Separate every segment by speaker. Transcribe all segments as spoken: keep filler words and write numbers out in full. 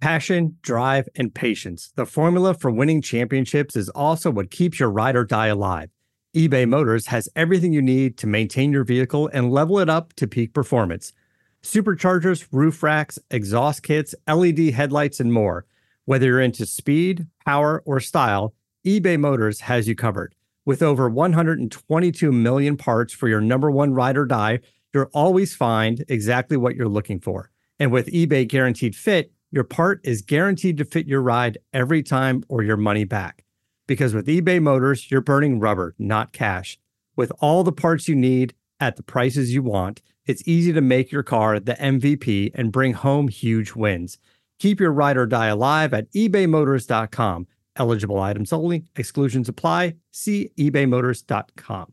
Speaker 1: Passion, drive, and patience. The formula for winning championships is also what keeps your ride or die alive. eBay Motors has everything you need to maintain your vehicle and level it up to peak performance. Superchargers, roof racks, exhaust kits, L E D headlights, and more. Whether you're into speed, power, or style, eBay Motors has you covered. With over one hundred twenty-two million parts for your number one ride or die, you'll always find exactly what you're looking for. And with eBay Guaranteed Fit, your part is guaranteed to fit your ride every time or your money back. Because with eBay Motors, you're burning rubber, not cash. With all the parts you need at the prices you want, it's easy to make your car the M V P and bring home huge wins. Keep your ride or die alive at ebay motors dot com. Eligible items only. Exclusions apply. See ebay motors dot com.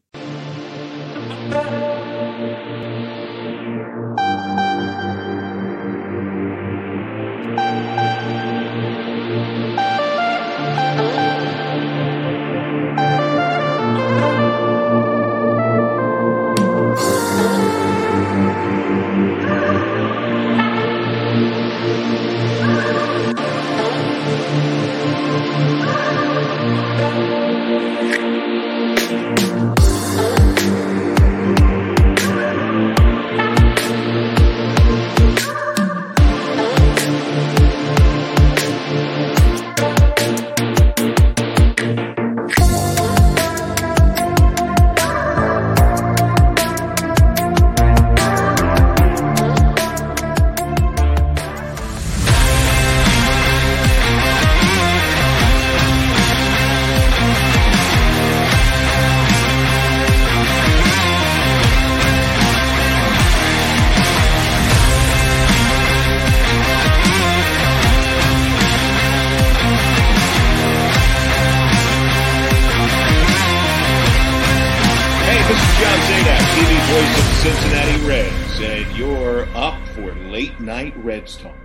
Speaker 2: Reds Talk.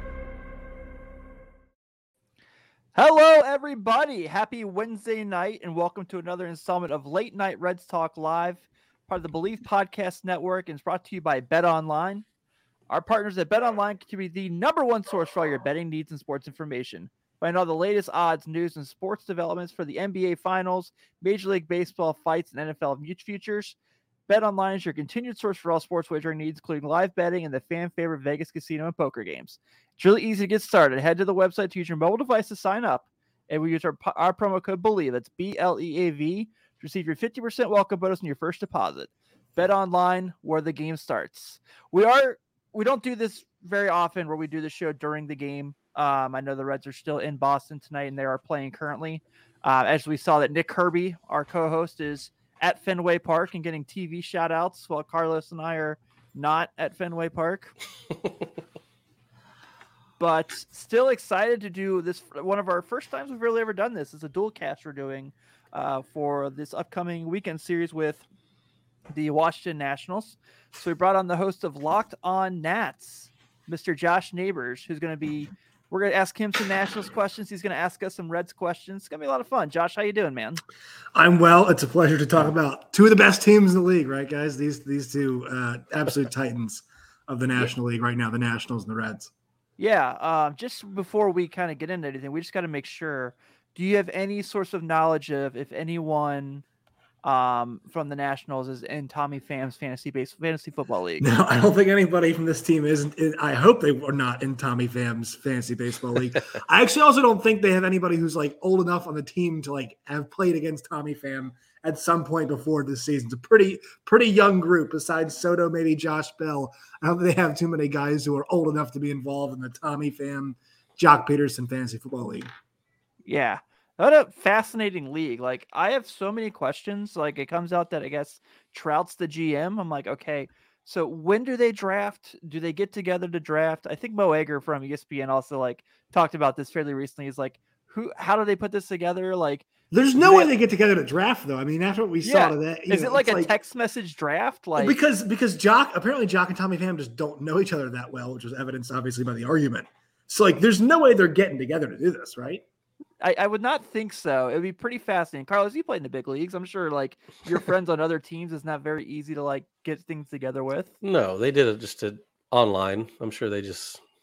Speaker 3: Hello, everybody. Happy Wednesday night, and welcome to another installment of Late Night Reds Talk Live, part of the Believe Podcast Network, and it's brought to you by BetOnline. Our partners at BetOnline can be the number one source for all your betting needs and sports information. Find all the latest odds, news, and sports developments for the N B A Finals, Major League Baseball fights, and N F L futures. BetOnline is your continued source for all sports wagering needs, including live betting and the fan favorite Vegas casino and poker games. It's really easy to get started. Head to the website to use your mobile device to sign up, and we use our, our promo code BELIEVE. That's B L E A V to receive your fifty percent welcome bonus on your first deposit. BetOnline, where the game starts. We are we don't do this very often, where we do the show during the game. Um, I know the Reds are still in Boston tonight, and they are playing currently. Uh, as we saw that Nick Kirby, our co-host, is at Fenway Park and getting T V shout outs while Carlos and I are not at Fenway Park. But still excited to do this. One of our first times we've really ever done this. It's a dual cast we're doing uh, for this upcoming weekend series with the Washington Nationals. So we brought on the host of Locked On Nats, Mister Josh Neighbors, who's going to be, we're going to ask him some Nationals questions. He's going to ask us some Reds questions. It's going to be a lot of fun. Josh, how you doing, man?
Speaker 4: I'm well. It's a pleasure to talk about two of the best teams in the league, right, guys? These these two uh, absolute titans of the National League right now, the Nationals and the Reds.
Speaker 3: Yeah. Uh, just before we kind of get into anything, we just got to make sure, do you have any source of knowledge of if anyone um, from the Nationals is in Tommy Pham's fantasy base fantasy football league?
Speaker 4: No, I don't think anybody from this team isn't. I hope they were not in Tommy Pham's fantasy baseball league. I actually also don't think they have anybody who's like old enough on the team to like have played against Tommy Pham at some point before this season. It's a pretty, pretty young group. Besides Soto, maybe Josh Bell. I don't think they have too many guys who are old enough to be involved in the Tommy Pham, Jock Peterson fantasy football league.
Speaker 3: Yeah. What a fascinating league. Like, I have so many questions. Like, it comes out that I guess Trout's the G M. I'm like, okay, so when do they draft? Do they get together to draft? I think Mo Egger from E S P N also like talked about this fairly recently. He's like, who, how do they put this together? Like,
Speaker 4: there's no way they get together to draft, though. I mean, after what we
Speaker 3: yeah.
Speaker 4: saw today,
Speaker 3: is
Speaker 4: know,
Speaker 3: it like a
Speaker 4: like,
Speaker 3: text message draft? Like,
Speaker 4: because because Jock apparently Jock and Tommy Pham just don't know each other that well, which was evidenced obviously by the argument. So like, there's no way they're getting together to do this, right?
Speaker 3: I, I would not think so. It would be pretty fascinating. Carlos, you played in the big leagues. I'm sure like your friends on other teams is not very easy to like get things together with.
Speaker 5: No, they did it just to online. I'm sure they just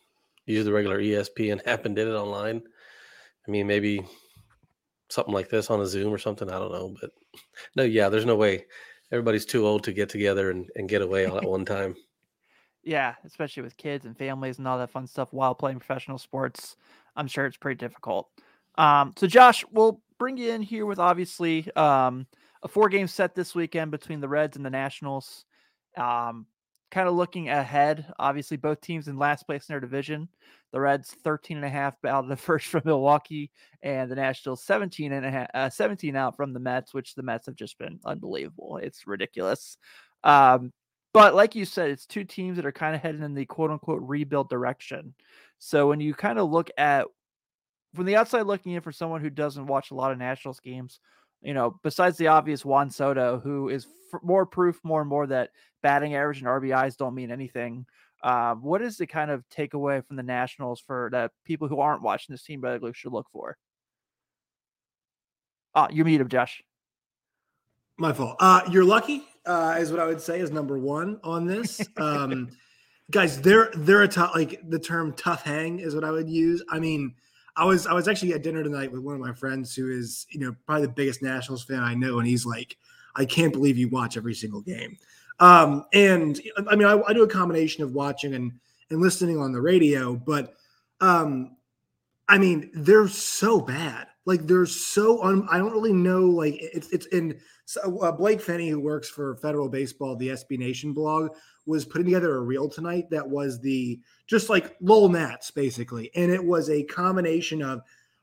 Speaker 5: use the regular E S P N app and did it online. I mean, maybe something like this on a Zoom or something. I don't know. But no, yeah, there's no way. Everybody's too old to get together and, and get away all at one time.
Speaker 3: Yeah, especially with kids and families and all that fun stuff while playing professional sports. I'm sure it's pretty difficult. Um, so, Josh, we'll bring you in here with obviously um, a four-game set this weekend between the Reds and the Nationals. Um, kind of looking ahead, obviously both teams in last place in their division. The Reds thirteen and a half out of the first from Milwaukee, and the Nationals seventeen and a half, uh, seventeen out from the Mets, which the Mets have just been unbelievable. It's ridiculous. Um, but like you said, it's two teams that are kind of heading in the quote unquote rebuild direction. So when you kind of look at from the outside looking in for someone who doesn't watch a lot of Nationals games, you know, besides the obvious Juan Soto, who is f- more proof more and more that batting average and R B Is don't mean anything. Um, what is the kind of takeaway from the Nationals for that people who aren't watching this team regularly should look for? Oh, you're muted, Josh.
Speaker 4: My fault. Uh, you're lucky, uh, is what I would say is number one on this. Um, guys, they're they're a tough, like the term tough hang is what I would use. I mean, I was I was actually at dinner tonight with one of my friends who is, you know, probably the biggest Nationals fan I know, and he's like, I can't believe you watch every single game. Um, and I mean, I, I do a combination of watching and and listening on the radio, but um, I mean, they're so bad. Like they're so un, I don't really know. Like it's it's in so, uh, Blake Fenney, who works for Federal Baseball, the S B Nation blog, was putting together a reel tonight that was the just like Lowell Nats basically, and it was a combination of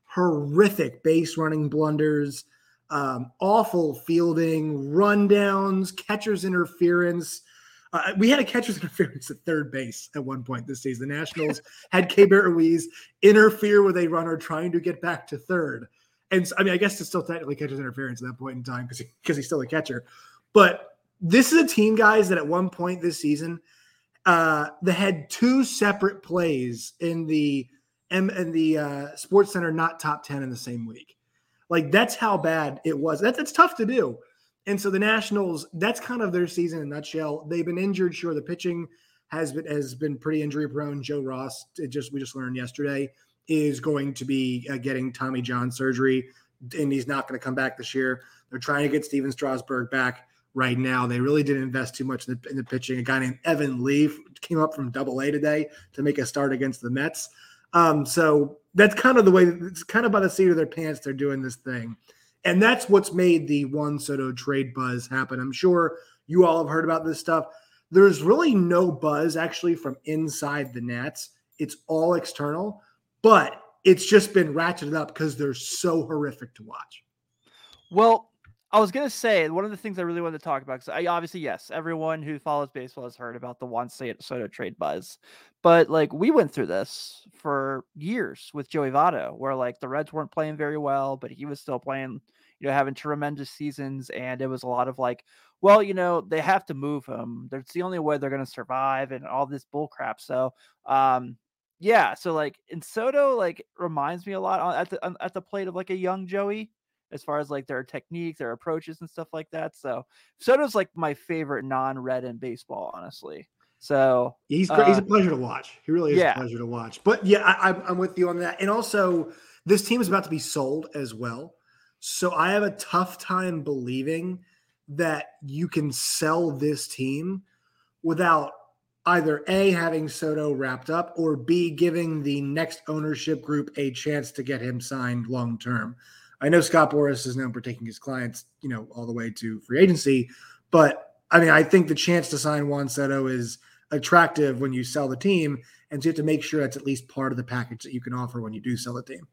Speaker 4: horrific base running blunders, um, awful fielding, rundowns, catcher's interference. Uh, we had a catcher's interference at third base at one point this season. The Nationals had Keibert Ruiz interfere with a runner trying to get back to third. And so, I mean, I guess it's still technically catcher's interference at that point in time because he, because he's still a catcher. But this is a team, guys, that at one point this season, uh, they had two separate plays in the in the uh, Sports Center not top ten in the same week. Like that's how bad it was. That's it's tough to do. And so the Nationals, that's kind of their season in a nutshell. They've been injured. Sure, the pitching has been has been pretty injury prone. Joe Ross, it just we just learned yesterday, is going to be uh, getting Tommy John surgery, and he's not going to come back this year. They're trying to get Steven Strasburg back right now. They really didn't invest too much in the, in the pitching. A guy named Evan Lee came up from Double A today to make a start against the Mets. Um, so that's kind of the way. It's kind of by the seat of their pants they're doing this thing. And that's what's made the Juan Soto trade buzz happen. I'm sure you all have heard about this stuff. There's really no buzz actually from inside the Nats. It's all external, but it's just been ratcheted up because they're so horrific to watch.
Speaker 3: Well, I was going to say, one of the things I really wanted to talk about, because I obviously, yes, everyone who follows baseball has heard about the Juan Soto trade buzz. But like we went through this for years with Joey Votto, where like the Reds weren't playing very well, but he was still playing, you know, having tremendous seasons. And it was a lot of like, well, you know, they have to move him. That's the only way they're going to survive and all this bull crap. So, um, yeah. So like in Soto, like reminds me a lot on, at the, at the plate of like a young Joey, as far as like their technique, their approaches and stuff like that. So Soto's like my favorite non-red in baseball, honestly. So
Speaker 4: he's great.
Speaker 3: Uh,
Speaker 4: he's a pleasure to watch. He really is
Speaker 3: yeah.
Speaker 4: a pleasure to watch. But yeah, I, I'm, I'm with you on that. And also, this team is about to be sold as well. So I have a tough time believing that you can sell this team without either A, having Soto wrapped up, or B, giving the next ownership group a chance to get him signed long term. I know Scott Boras is known for taking his clients, you know, all the way to free agency, but I mean, I think the chance to sign Juan Soto is attractive when you sell the team, and so you have to make sure that's at least part of the package that you can offer when you do sell a team.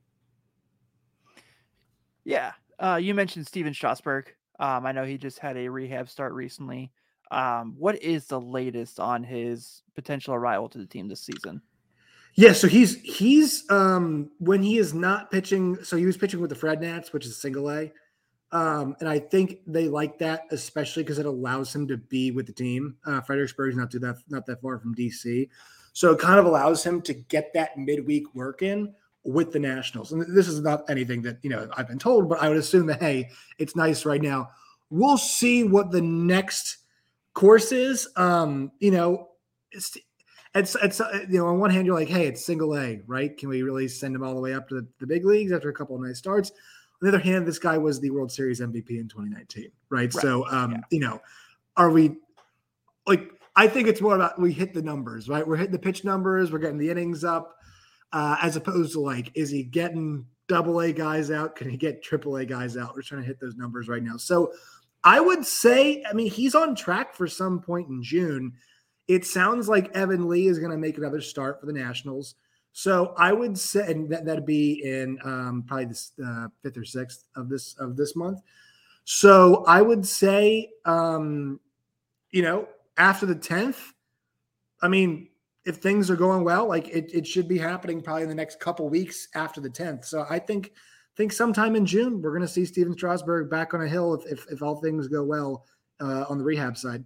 Speaker 3: Yeah. Uh, you mentioned Steven Strasburg. Um, I know he just had a rehab start recently. Um, what is the latest on his potential arrival to the team this season?
Speaker 4: Yeah, so he's he's um, when he is not pitching. So he was pitching with the Fred Nats, which is single A, um, and I think they like that, especially because it allows him to be with the team. Uh, Fredericksburg's not too that not that far from D C, so it kind of allows him to get that midweek work in with the Nationals. And this is not anything that you know I've been told, but I would assume that hey, it's nice right now. We'll see what the next course is. Um, you know, it's, it's it's uh, you know, on one hand you're like, hey, it's single A, right? Can we really send him all the way up to the, the big leagues after a couple of nice starts? On the other hand, this guy was the World Series M V P in twenty nineteen, right? right. So, um, yeah. you know, are we like? I think it's more about we hit the numbers, right? We're hitting the pitch numbers, we're getting the innings up, uh, as opposed to like, is he getting double A guys out? Can he get triple A guys out? We're trying to hit those numbers right now. So, I would say, I mean, he's on track for some point in June. It sounds like Evan Lee is going to make another start for the Nationals. So I would say, and that, that'd be in um, probably the uh, fifth or sixth of this of this month. So I would say, um, you know, after the tenth, I mean, if things are going well, like it, it should be happening probably in the next couple weeks after the tenth. So I think think sometime in June we're going to see Steven Strasburg back on a hill if if, if all things go well uh, on the rehab side.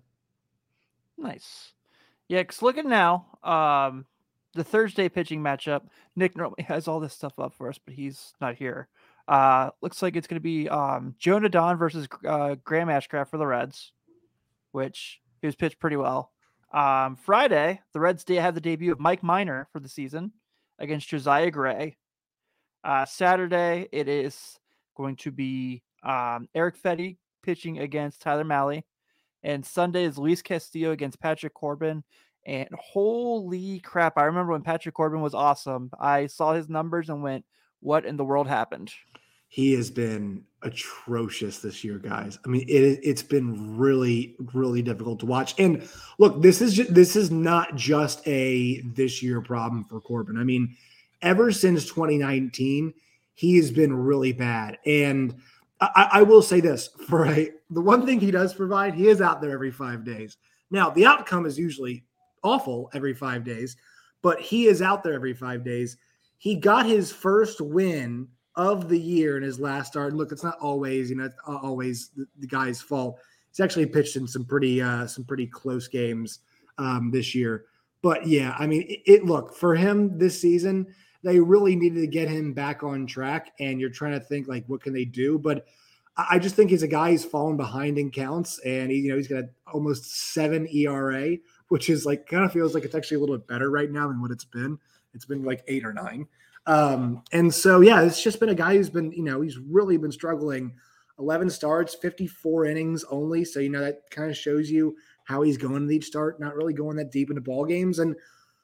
Speaker 3: Nice. Yeah, because looking now, um, the Thursday pitching matchup, Nick normally has all this stuff up for us, but he's not here. Uh, looks like it's going to be um, Jonah Don versus uh, Graham Ashcraft for the Reds, which he was pitched pretty well. Um, Friday, the Reds have the debut of Mike Minor for the season against Josiah Gray. Uh, Saturday, it is going to be um, Eric Fetty pitching against Tyler Mahle. And Sunday is Luis Castillo against Patrick Corbin. And holy crap, I remember when Patrick Corbin was awesome. I saw his numbers and went, what in the world happened?
Speaker 4: He has been atrocious this year, guys. I mean, it, it's been really, really difficult to watch. And look, this is just, this is not just a this year problem for Corbin. I mean, ever since twenty nineteen, he has been really bad. And I, I will say this, for a, the one thing he does provide, he is out there every five days. Now, the outcome is usually awful every five days, but he is out there every five days. He got his first win of the year in his last start. And look, it's not always, you know, it's always the, the guy's fault. He's actually pitched in some pretty, uh, some pretty close games um, this year. But yeah, I mean, it, it look for him this season, they really needed to get him back on track. And you're trying to think like, what can they do? But I just think he's a guy who's fallen behind in counts, and he, you know, he's got almost seven E R A, which is like kind of feels like it's actually a little bit better right now than what it's been. It's been like eight or nine. Um, and so, yeah, it's just been a guy who's been, you know, he's really been struggling. eleven starts, fifty-four innings only. So, you know, that kind of shows you how he's going in each start, not really going that deep into ball games. And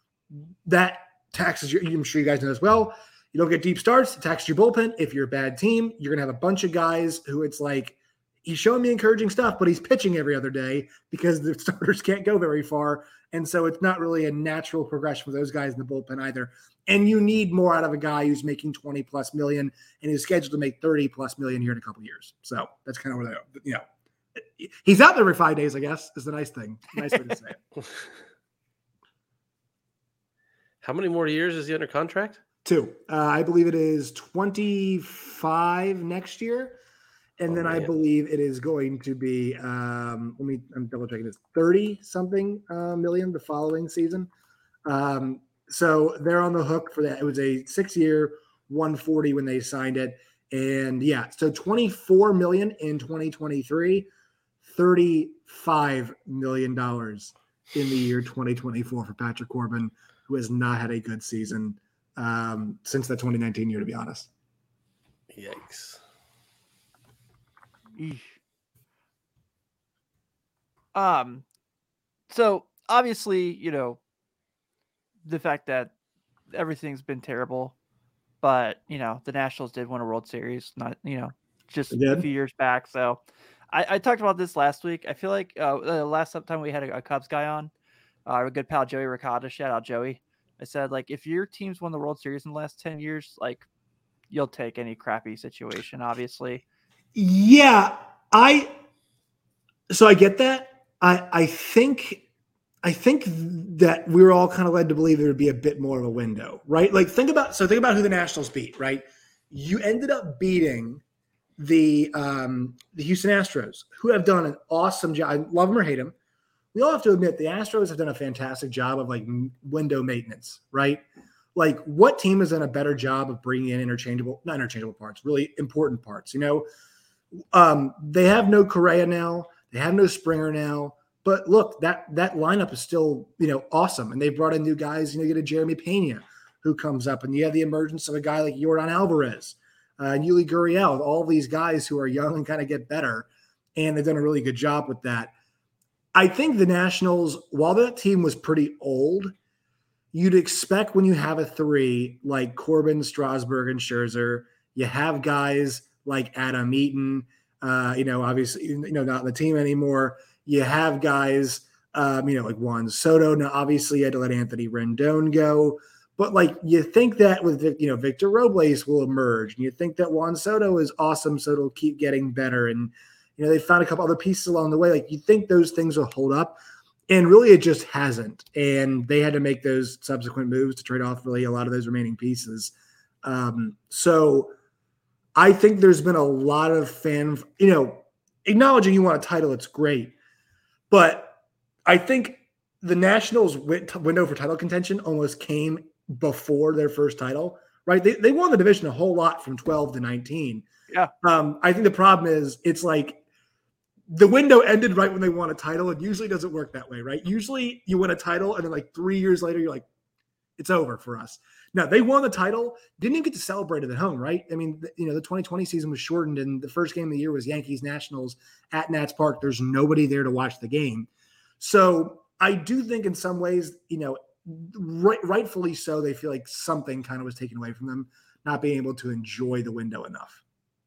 Speaker 4: that taxes you. I'm sure you guys know as well. You don't get deep starts, it taxes your bullpen. If you're a bad team, you're going to have a bunch of guys who it's like, he's showing me encouraging stuff, but he's pitching every other day because the starters can't go very far. And so it's not really a natural progression for those guys in the bullpen either. And you need more out of a guy who's making twenty plus million and is scheduled to make thirty plus million here in a couple of years. So that's kind of where they are. You know, he's out there every five days, I guess, is the nice thing. Nice way to say it.
Speaker 5: How many more years is he under contract?
Speaker 4: Two. Uh, I believe it is twenty-five next year. And oh, then man. I believe it is going to be, um, let me, I'm double checking this, thirty something uh, million the following season. Um, so they're on the hook for that. It was a six year, one forty when they signed it. And yeah, so twenty-four million in twenty twenty-three, thirty-five million dollars in the year twenty twenty-four for Patrick Corbin, who has not had a good season um, since that twenty nineteen year, to be honest.
Speaker 5: Yikes.
Speaker 3: Eesh. Um, so obviously, you know, the fact that everything's been terrible, but you know, the Nationals did win a World Series, not, you know, just a few years back. So I, I talked about this last week. I feel like uh, the last time we had a, a Cubs guy on, uh, our good pal Joey Ricotta, shout out Joey. I said, like, if your team's won the World Series in the last ten years, like, you'll take any crappy situation, obviously.
Speaker 4: Yeah, I so I get that. I I think I think that we were all kind of led to believe there would be a bit more of a window, right? Like think about so think about who the Nationals beat, right? You ended up beating the um, the Houston Astros, who have done an awesome job. I love them or hate them. We all have to admit the Astros have done a fantastic job of like window maintenance, right? Like what team has done a better job of bringing in interchangeable, not interchangeable parts, really important parts, you know? Um, they have no Correa now. They have no Springer now. But look, that that lineup is still, you know, awesome. And they brought in new guys. You know, you get a Jeremy Pena who comes up, and you have the emergence of a guy like Yordan Alvarez, uh, and Yuli Gurriel, all these guys who are young and kind of get better. And they've done a really good job with that. I think the Nationals, while that team was pretty old, you'd expect when you have a three like Corbin, Strasburg, and Scherzer, you have guys like Adam Eaton, uh, you know, obviously, you know, not on the team anymore. You have guys, um, you know, like Juan Soto. Now, obviously, you had to let Anthony Rendon go. But, like, you think that with, you know, Victor Robles will emerge. And you think that Juan Soto is awesome, so it'll keep getting better. And, you know, they found a couple other pieces along the way. Like, you think those things will hold up. And really, it just hasn't. And they had to make those subsequent moves to trade off really a lot of those remaining pieces. Um, so I think there's been a lot of fan, you know, acknowledging you want a title, it's great. But I think the Nationals' window for title contention almost came before their first title, right? They, they won the division a whole lot from twelve to nineteen.
Speaker 3: Yeah.
Speaker 4: Um, I think the problem is it's like the window ended right when they won a title. It usually doesn't work that way, right? Usually you win a title and then like three years later, you're like, it's over for us. Now, they won the title, didn't even get to celebrate it at home, right? I mean, you know, the twenty twenty season was shortened, and the first game of the year was Yankees-Nationals at Nats Park. There's nobody there to watch the game. So I do think in some ways, you know, right, rightfully so, they feel like something kind of was taken away from them, not being able to enjoy the window enough.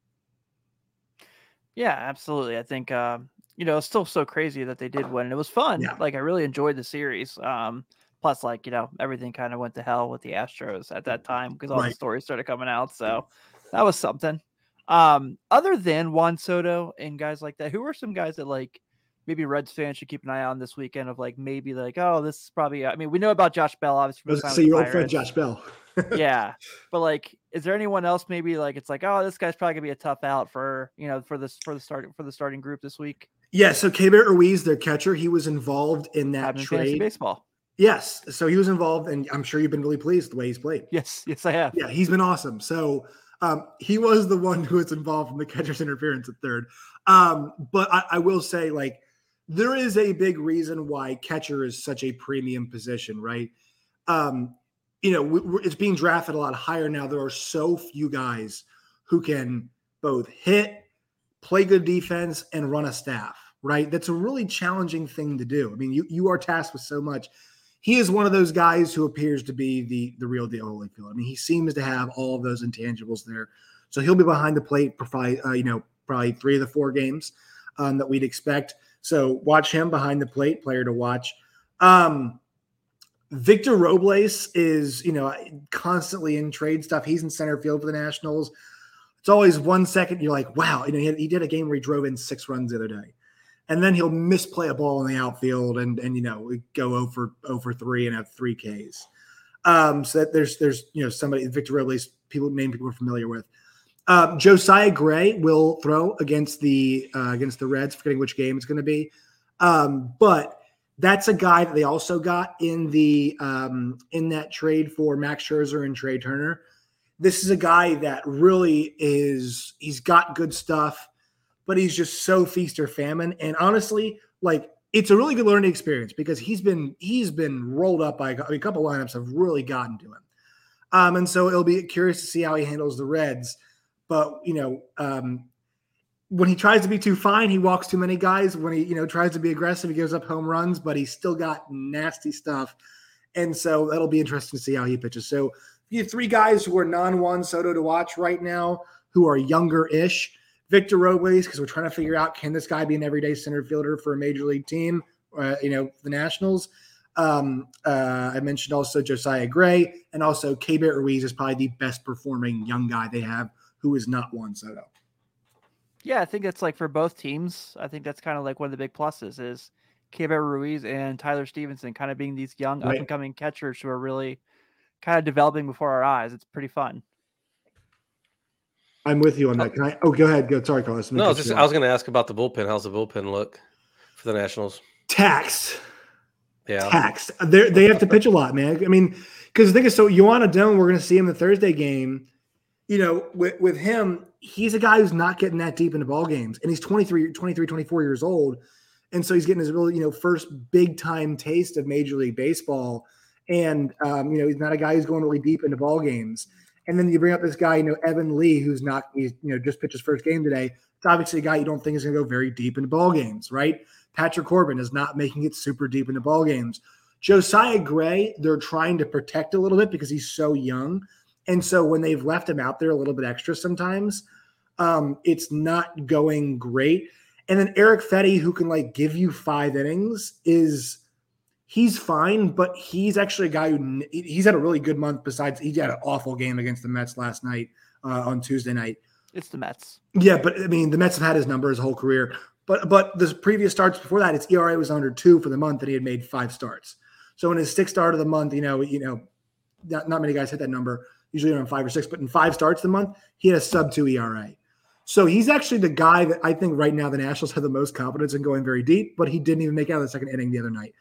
Speaker 3: Yeah, absolutely. I think, um, you know, it's still so crazy that they did win. It was fun.
Speaker 4: Yeah.
Speaker 3: Like, I really enjoyed the series. Um, plus, like, you know, everything kind of went to hell with the Astros at that time because all
Speaker 4: Right.
Speaker 3: the stories started coming out. So that was something. Um, other than Juan Soto and guys like that, who are some guys that, like, maybe Reds fans should keep an eye on this weekend of, like, maybe like, oh, this is probably, I mean, we know about Josh Bell, obviously.
Speaker 4: I was
Speaker 3: from
Speaker 4: going
Speaker 3: the
Speaker 4: to say
Speaker 3: time
Speaker 4: your
Speaker 3: with
Speaker 4: old
Speaker 3: the
Speaker 4: friend
Speaker 3: Pirates.
Speaker 4: Josh Bell.
Speaker 3: Yeah. But, like, is there anyone else maybe like it's like, oh, this guy's probably gonna be a tough out for, you know, for this for the start for the starting group this week?
Speaker 4: Yeah, so Keibert Ruiz, their catcher, he was involved in that
Speaker 3: I'm in fantasy
Speaker 4: trade.
Speaker 3: baseball.
Speaker 4: Yes, so he was involved, and I'm sure you've been really pleased with the way he's played.
Speaker 3: Yes, yes, I have.
Speaker 4: Yeah, he's been awesome. So um, he was the one who was involved in the catcher's interference at third. Um, but I, I will say, like, there is a big reason why catcher is such a premium position, right? Um, you know, we, we're, it's being drafted a lot higher now. There are so few guys who can both hit, play good defense, and run a staff, right? That's a really challenging thing to do. I mean, you you are tasked with so much. He is one of those guys who appears to be the, the real deal Holyfield. I mean, he seems to have all of those intangibles there. So he'll be behind the plate for probably, uh, you know, probably three of the four games um, that we'd expect. So watch him behind the plate, player to watch. Um, Victor Robles is, you know, constantly in trade stuff. He's in center field for the Nationals. It's always one second you're like, wow, you know, he, had, he did a game where he drove in six runs the other day. And then he'll misplay a ball in the outfield and, and you know, go over over three and have three Ks. Um, so that there's, there's you know, somebody, Victor Robles, people, name people are familiar with. Um, Josiah Gray will throw against the uh, against the Reds, forgetting which game it's going to be. Um, but that's a guy that they also got in the um, in that trade for Max Scherzer and Trey Turner. This is a guy that really is, he's got good stuff, but he's just so feast or famine. And honestly, like, it's a really good learning experience because he's been he's been rolled up by a, a couple lineups have really gotten to him. Um, and so it'll be curious to see how he handles the Reds. But, you know, um, when he tries to be too fine, he walks too many guys. When he, you know, tries to be aggressive, he gives up home runs, but he's still got nasty stuff. And so that'll be interesting to see how he pitches. So you have three guys who are non-Juan Soto to watch right now who are younger-ish. Victor Robles, because we're trying to figure out, can this guy be an everyday center fielder for a major league team, uh, you know, the Nationals? Um, uh, I mentioned also Josiah Gray, and also Keibert Ruiz is probably the best performing young guy they have who is not Juan Soto.
Speaker 3: Yeah, I think it's like for both teams. I think that's kind of like one of the big pluses is Keibert Ruiz and Tyler Stevenson kind of being these young
Speaker 4: Right.
Speaker 3: up-and-coming catchers who are really kind of developing before our eyes. It's pretty fun.
Speaker 4: I'm with you on that. Can I? Oh, go ahead. Go. Sorry, Carlos.
Speaker 5: No, I was, just, I was going to ask about the bullpen. How's the bullpen look for the Nationals?
Speaker 4: Taxed.
Speaker 5: Yeah.
Speaker 4: Taxed. They they have to pitch a lot, man. I mean, because the thing is, so Yohan Adon, we're going to see him the Thursday game. You know, with, with him, he's a guy who's not getting that deep into ball games, and he's twenty-three, twenty-three, twenty-four years old. And so he's getting his real, you know, first big time taste of Major League Baseball. And, um, you know, he's not a guy who's going really deep into ball games. And then you bring up this guy, you know, Evan Lee, who's not, he's, you know, just pitched his first game today. It's obviously a guy you don't think is going to go very deep into ball games, right? Patrick Corbin is not making it super deep into ball games. Josiah Gray, they're trying to protect a little bit because he's so young. And so when they've left him out there a little bit extra sometimes, um, it's not going great. And then Eric Fetty, who can like give you five innings, is he's fine, but he's actually a guy who he's had a really good month. Besides, he had an awful game against the Mets last night uh, on Tuesday night.
Speaker 3: It's the Mets.
Speaker 4: Yeah, but I mean, the Mets have had his number his whole career. But but the previous starts before that, his E R A was under two for the month, and he had made five starts. So in his sixth start of the month, you know, you know, not, not many guys hit that number. Usually around five or six, but in five starts of the month, he had a sub two E R A. So he's actually the guy that I think right now the Nationals have the most confidence in going very deep, but he didn't even make out of the second inning the other night.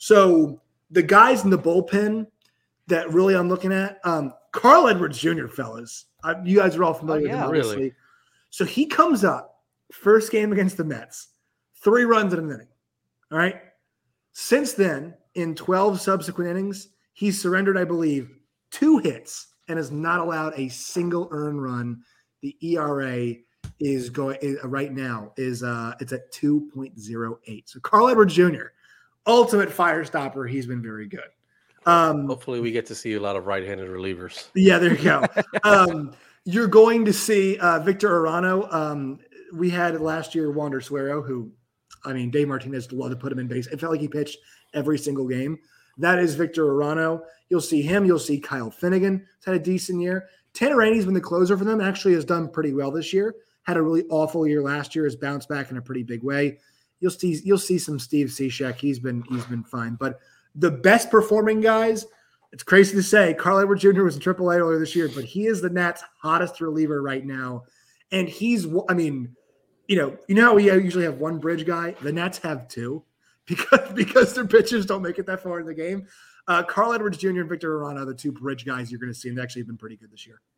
Speaker 4: So the guys in the bullpen that really I'm looking at, um, Carl Edwards Junior, fellas, uh, you guys are all familiar
Speaker 3: Oh,
Speaker 4: with
Speaker 3: yeah.
Speaker 4: him, obviously.
Speaker 5: Really?
Speaker 4: So he comes up, first game against the Mets, three runs in an inning. All right. Since then, in twelve subsequent innings, he's surrendered, I believe, two hits and has not allowed a single earned run. The E R A is going is, uh, right now is uh it's at two point oh eight. So Carl Edwards Junior, ultimate fire stopper. He's been very good. Um,
Speaker 5: Hopefully, we get to see a lot of right-handed relievers.
Speaker 4: yeah, there you go. um, you're going to see uh, Victor Arano. Um, we had last year Wander Suero, who, I mean, Dave Martinez loved to put him in base. It felt like he pitched every single game. That is Victor Arano. You'll see him. You'll see Kyle Finnegan. He's had a decent year. Tanner Rainey's been the closer for them. Actually has done pretty well this year. Had a really awful year last year. Has bounced back in a pretty big way. You'll see. You'll see some Steve Cishek. He's been he's been fine. But the best performing guys, it's crazy to say, Carl Edwards Junior was in triple A earlier this year, but he is the Nats' hottest reliever right now. And he's, I mean, you know, you know how we usually have one bridge guy? The Nats have two because because their pitchers don't make it that far in the game. Uh, Carl Edwards Junior and Victor Arano are the two bridge guys you're going to see, and they've actually been pretty good this year.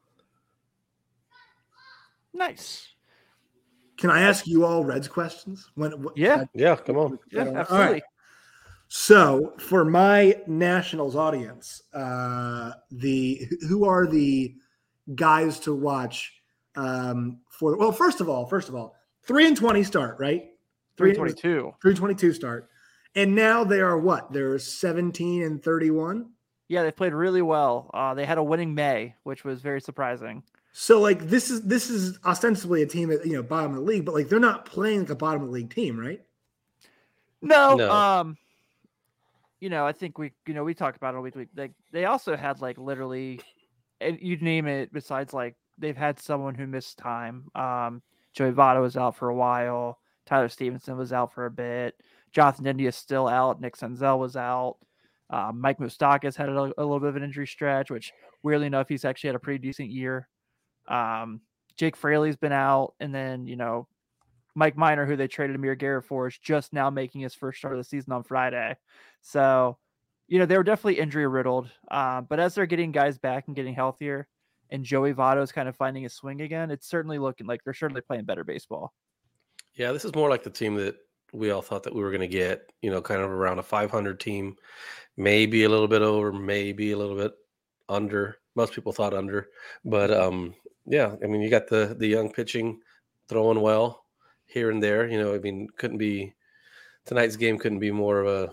Speaker 3: Nice.
Speaker 4: Can I ask you all Reds questions? When, what,
Speaker 3: Yeah.
Speaker 5: Yeah, come on.
Speaker 3: Yeah,
Speaker 4: All
Speaker 3: absolutely.
Speaker 4: right. So for my Nationals audience, uh, the who are the guys to watch um, for? Well, first of all, first of all, three and twenty start, right?
Speaker 3: three twenty-two.
Speaker 4: Three twenty-two start, and now they are what? They're seventeen and thirty-one.
Speaker 3: Yeah, they played really well. Uh, they had a winning May, which was very surprising.
Speaker 4: So like this is this is ostensibly a team at you know bottom of the league, but like they're not playing like a bottom of the league team, right?
Speaker 3: No,
Speaker 5: No.
Speaker 3: um, you know, I think we, you know, we talked about it week to week. Like they also had like literally, and you name it. Besides, like they've had someone who missed time. Um, Joey Votto was out for a while. Tyler Stevenson was out for a bit. Jonathan India is still out. Nick Senzel was out. Uh, Mike Moustakas had a, a little bit of an injury stretch, which weirdly enough, he's actually had a pretty decent year. Um, Jake Fraley's been out, and then you know. Mike Minor, who they traded Amir Garrett for, is just now making his first start of the season on Friday. So, you know, they were definitely injury riddled. Uh, but as they're getting guys back and getting healthier, and Joey Votto is kind of finding his swing again, it's certainly looking like they're certainly playing better baseball.
Speaker 5: Yeah, this is more like the team that we all thought that we were going to get, you know, kind of around a five hundred team, maybe a little bit over, maybe a little bit under. Most people thought under. But, um, yeah, I mean, you got the the young pitching throwing well here and there. You know, I mean, couldn't be – tonight's game couldn't be more of a,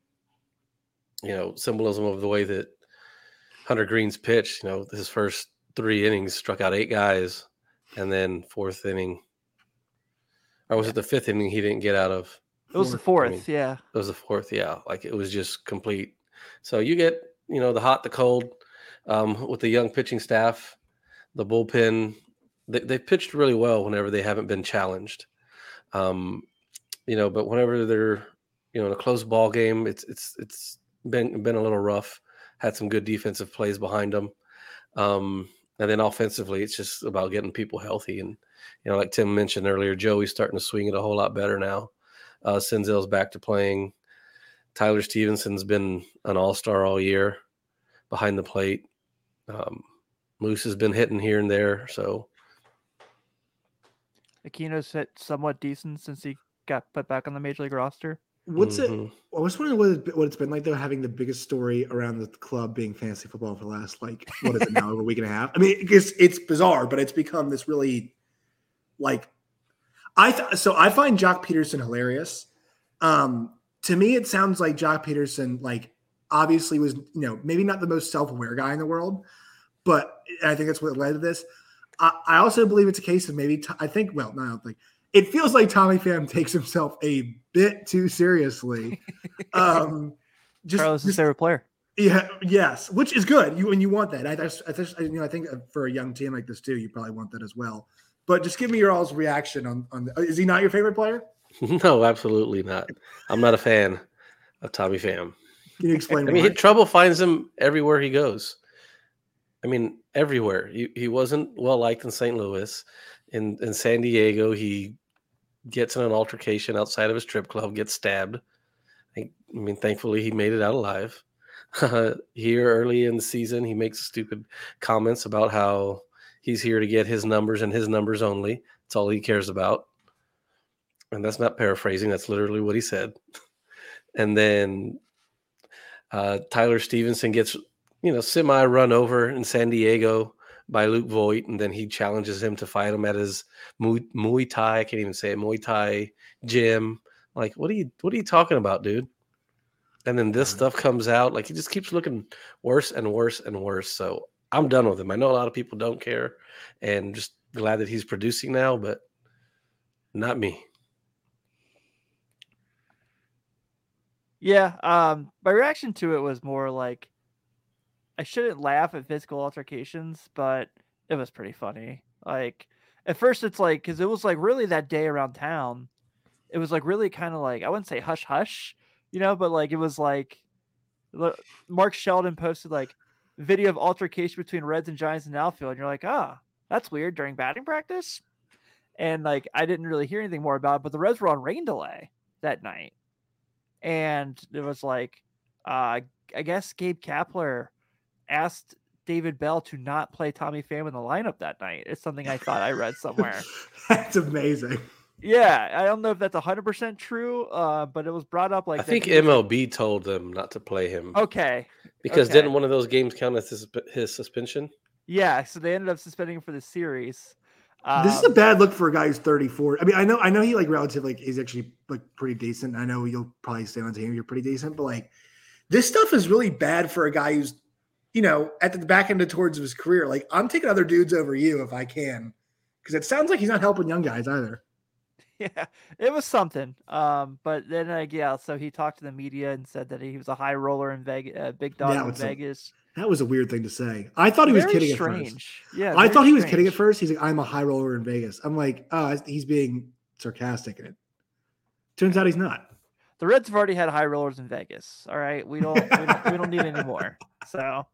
Speaker 5: you know, symbolism of the way that Hunter Green's pitched. You know, his first three innings struck out eight guys, and then fourth inning – or was it the fifth inning he didn't get out of?
Speaker 3: It was the
Speaker 5: Fourth,
Speaker 3: fourth,
Speaker 5: I mean,
Speaker 3: yeah.
Speaker 5: It was the fourth, yeah. Like it was just complete. So you get, you know, the hot, the cold um, with the young pitching staff, the bullpen. They, they've pitched really well whenever they haven't been challenged. Um, you know, but whenever they're, you know, in a close ball game, it's it's it's been been a little rough. Had some good defensive plays behind them, um, and then offensively, it's just about getting people healthy. And you know, like Tim mentioned earlier, Joey's starting to swing it a whole lot better now. Uh, Senzel's back to playing. Tyler Stevenson's been an all-star all year behind the plate. Um, Moose has been hitting here and there, so.
Speaker 3: Aquino's hit somewhat decent since he got put back on the major league roster.
Speaker 4: What's
Speaker 5: Mhm.
Speaker 4: it? I was wondering what, it, what it's been like though, having the biggest story around the club being fantasy football for the last like what is it now, over a week and a half? I mean, it's it's bizarre, but it's become this really like I th- so I find Jock Peterson hilarious. Um, to me, it sounds like Jock Peterson like obviously was you know maybe not the most self-aware guy in the world, but I think that's what led to this. I, I also believe it's a case of maybe t- I think well, no, I don't think. It feels like Tommy Pham takes himself a bit too seriously. Um, just,
Speaker 3: Carlos'
Speaker 4: just
Speaker 3: favorite player.
Speaker 4: yeah, yes, which is good. You and you want that. I, I, I, you know, I think for a young team like this too, you probably want that as well. But just give me your all's reaction on on. The, is he not your favorite player?
Speaker 5: No, absolutely not. I'm not a fan of Tommy Pham.
Speaker 4: Can you explain
Speaker 5: I mean,
Speaker 4: why?
Speaker 5: he, trouble finds him everywhere he goes. I mean, everywhere. He he wasn't well liked in Saint Louis. In in San Diego, he gets in an altercation outside of a strip club, gets stabbed. I, I mean, thankfully, he made it out alive. Here early in the season, he makes stupid comments about how he's here to get his numbers and his numbers only. That's all he cares about. And that's not paraphrasing. That's literally what he said. And then uh, Tyler Stevenson gets, you know, semi run over in San Diego by Luke Voigt, and then he challenges him to fight him at his Muay, Muay Thai. I can't even say it, Muay Thai gym. Like, what are you, what are you talking about, dude? And then this stuff comes out. Like, he just keeps looking worse and worse and worse. So I'm done with him. I know a lot of people don't care, and just glad that he's producing now, but not me.
Speaker 3: Yeah, um, my reaction to it was more like I shouldn't laugh at physical altercations, but it was pretty funny. Like at first, it's like because it was like really that day around town, it was like really kind of like I wouldn't say hush hush, you know, but like it was like Mark Sheldon posted like video of altercation between Reds and Giants in the outfield, and you're like, ah, that's weird during batting practice, and like I didn't really hear anything more about it, but the Reds were on rain delay that night. And it was like, uh, I guess Gabe Kapler asked David Bell to not play Tommy Pham in the lineup that night. It's something I thought I read somewhere.
Speaker 4: That's amazing.
Speaker 3: Yeah, I don't know if that's one hundred percent true, uh, but it was brought up like
Speaker 5: I think
Speaker 3: M
Speaker 5: L B told them not to play him.
Speaker 3: Okay.
Speaker 5: Because
Speaker 3: okay.
Speaker 5: didn't one of those games count as his, his suspension?
Speaker 3: Yeah, so they ended up suspending him for the series. Um,
Speaker 4: this is a bad look for a guy who's thirty-four. I mean, I know, I know he like relatively like he's actually like pretty decent. I know you'll probably stay on the team. You're pretty decent, but like this stuff is really bad for a guy who's, you know, at the back end of towards his career. Like I'm taking other dudes over you if I can, because it sounds like he's not helping young guys either.
Speaker 3: Yeah, it was something. Um, but then like yeah, so he talked to the media and said that he was a high roller in Vegas, uh, big dog
Speaker 4: Yeah,
Speaker 3: in
Speaker 4: it's a-
Speaker 3: Vegas.
Speaker 4: That was a weird thing to say. I thought he was
Speaker 3: Very
Speaker 4: kidding
Speaker 3: strange.
Speaker 4: at first.
Speaker 3: Yeah,
Speaker 4: I
Speaker 3: very
Speaker 4: thought he was
Speaker 3: strange.
Speaker 4: kidding at first. He's like, I'm a high roller in Vegas. I'm like, oh, he's being sarcastic in it. Turns out he's not.
Speaker 3: The Reds have already had high rollers in Vegas. All right, we don't we don't, we don't need any more. So,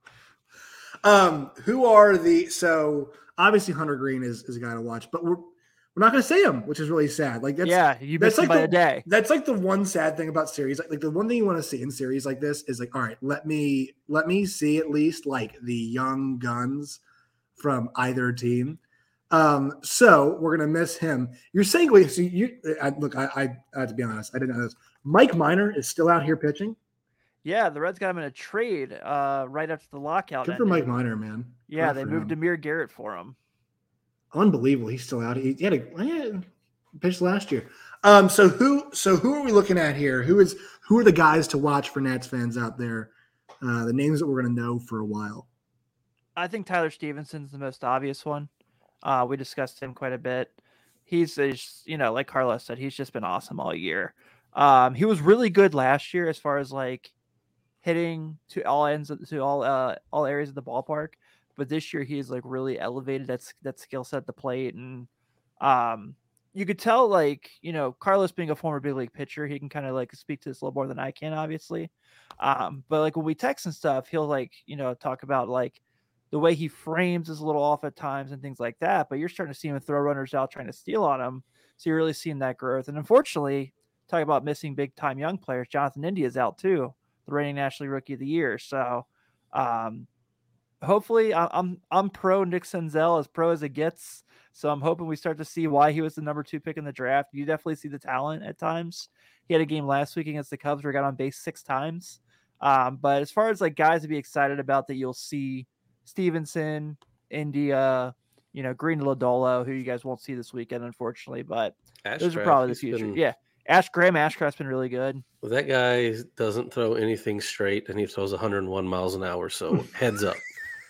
Speaker 4: um, who are the so obviously Hunter Green is, is a guy to watch, but we're we're not going to say him, which is really sad. Like that's
Speaker 3: yeah, you
Speaker 4: that's
Speaker 3: missed him
Speaker 4: like
Speaker 3: by
Speaker 4: the,
Speaker 3: a day.
Speaker 4: That's like the one sad thing about series. Like, like the one thing you want to see in series like this is like, all right, let me let me see at least like the young guns from either team. Um, so we're gonna miss him. You're saying, wait, so you I, look, I, I, I have to be honest, I didn't know this. Mike Minor is still out here pitching.
Speaker 3: Yeah, the Reds got him in a trade uh, right after the lockout.
Speaker 4: Good for
Speaker 3: ended.
Speaker 4: Mike Minor, man.
Speaker 3: Yeah,
Speaker 4: Good
Speaker 3: they
Speaker 4: for
Speaker 3: moved
Speaker 4: him.
Speaker 3: Demir Garrett for him.
Speaker 4: Unbelievable. He's still out. He, he had a he pitched last year. Um, so who so who are we looking at here? Who is who are the guys to watch for Nats fans out there? Uh, the names that we're gonna know for a while.
Speaker 3: I think Tyler Stevenson's the most obvious one. Uh, we discussed him quite a bit. He's, he's, you know, like Carlos said, he's just been awesome all year. Um, he was really good last year as far as like hitting to all ends of, to all uh, all areas of the ballpark. But this year he's like really elevated that that skill set at the plate, and um, you could tell like you know Carlos being a former big league pitcher, he can kind of like speak to this a little more than I can, obviously. Um, but like when we text and stuff, he'll like you know talk about like the way he frames is a little off at times and things like that. But you're starting to see him throw runners out trying to steal on him, so you're really seeing that growth. And unfortunately, talking about missing big time young players, Jonathan India is out too, the reigning National League Rookie of the Year. So. Um, hopefully, I- I'm I'm pro Nick Senzel, as pro as it gets. So I'm hoping we start to see why he was the number two pick in the draft. You definitely see the talent at times. He had a game last week against the Cubs where he got on base six times. Um, but as far as like guys to be excited about, that you'll see Stevenson, India, you know, Green Lodolo, who you guys won't see this weekend, unfortunately. But those are
Speaker 5: Ashcraft,
Speaker 3: probably the
Speaker 5: he's
Speaker 3: future.
Speaker 5: been-
Speaker 3: Yeah, Ash Graham Ashcraft's been really good.
Speaker 5: Well, that guy doesn't throw anything straight, and he throws one hundred one miles an hour. So heads up.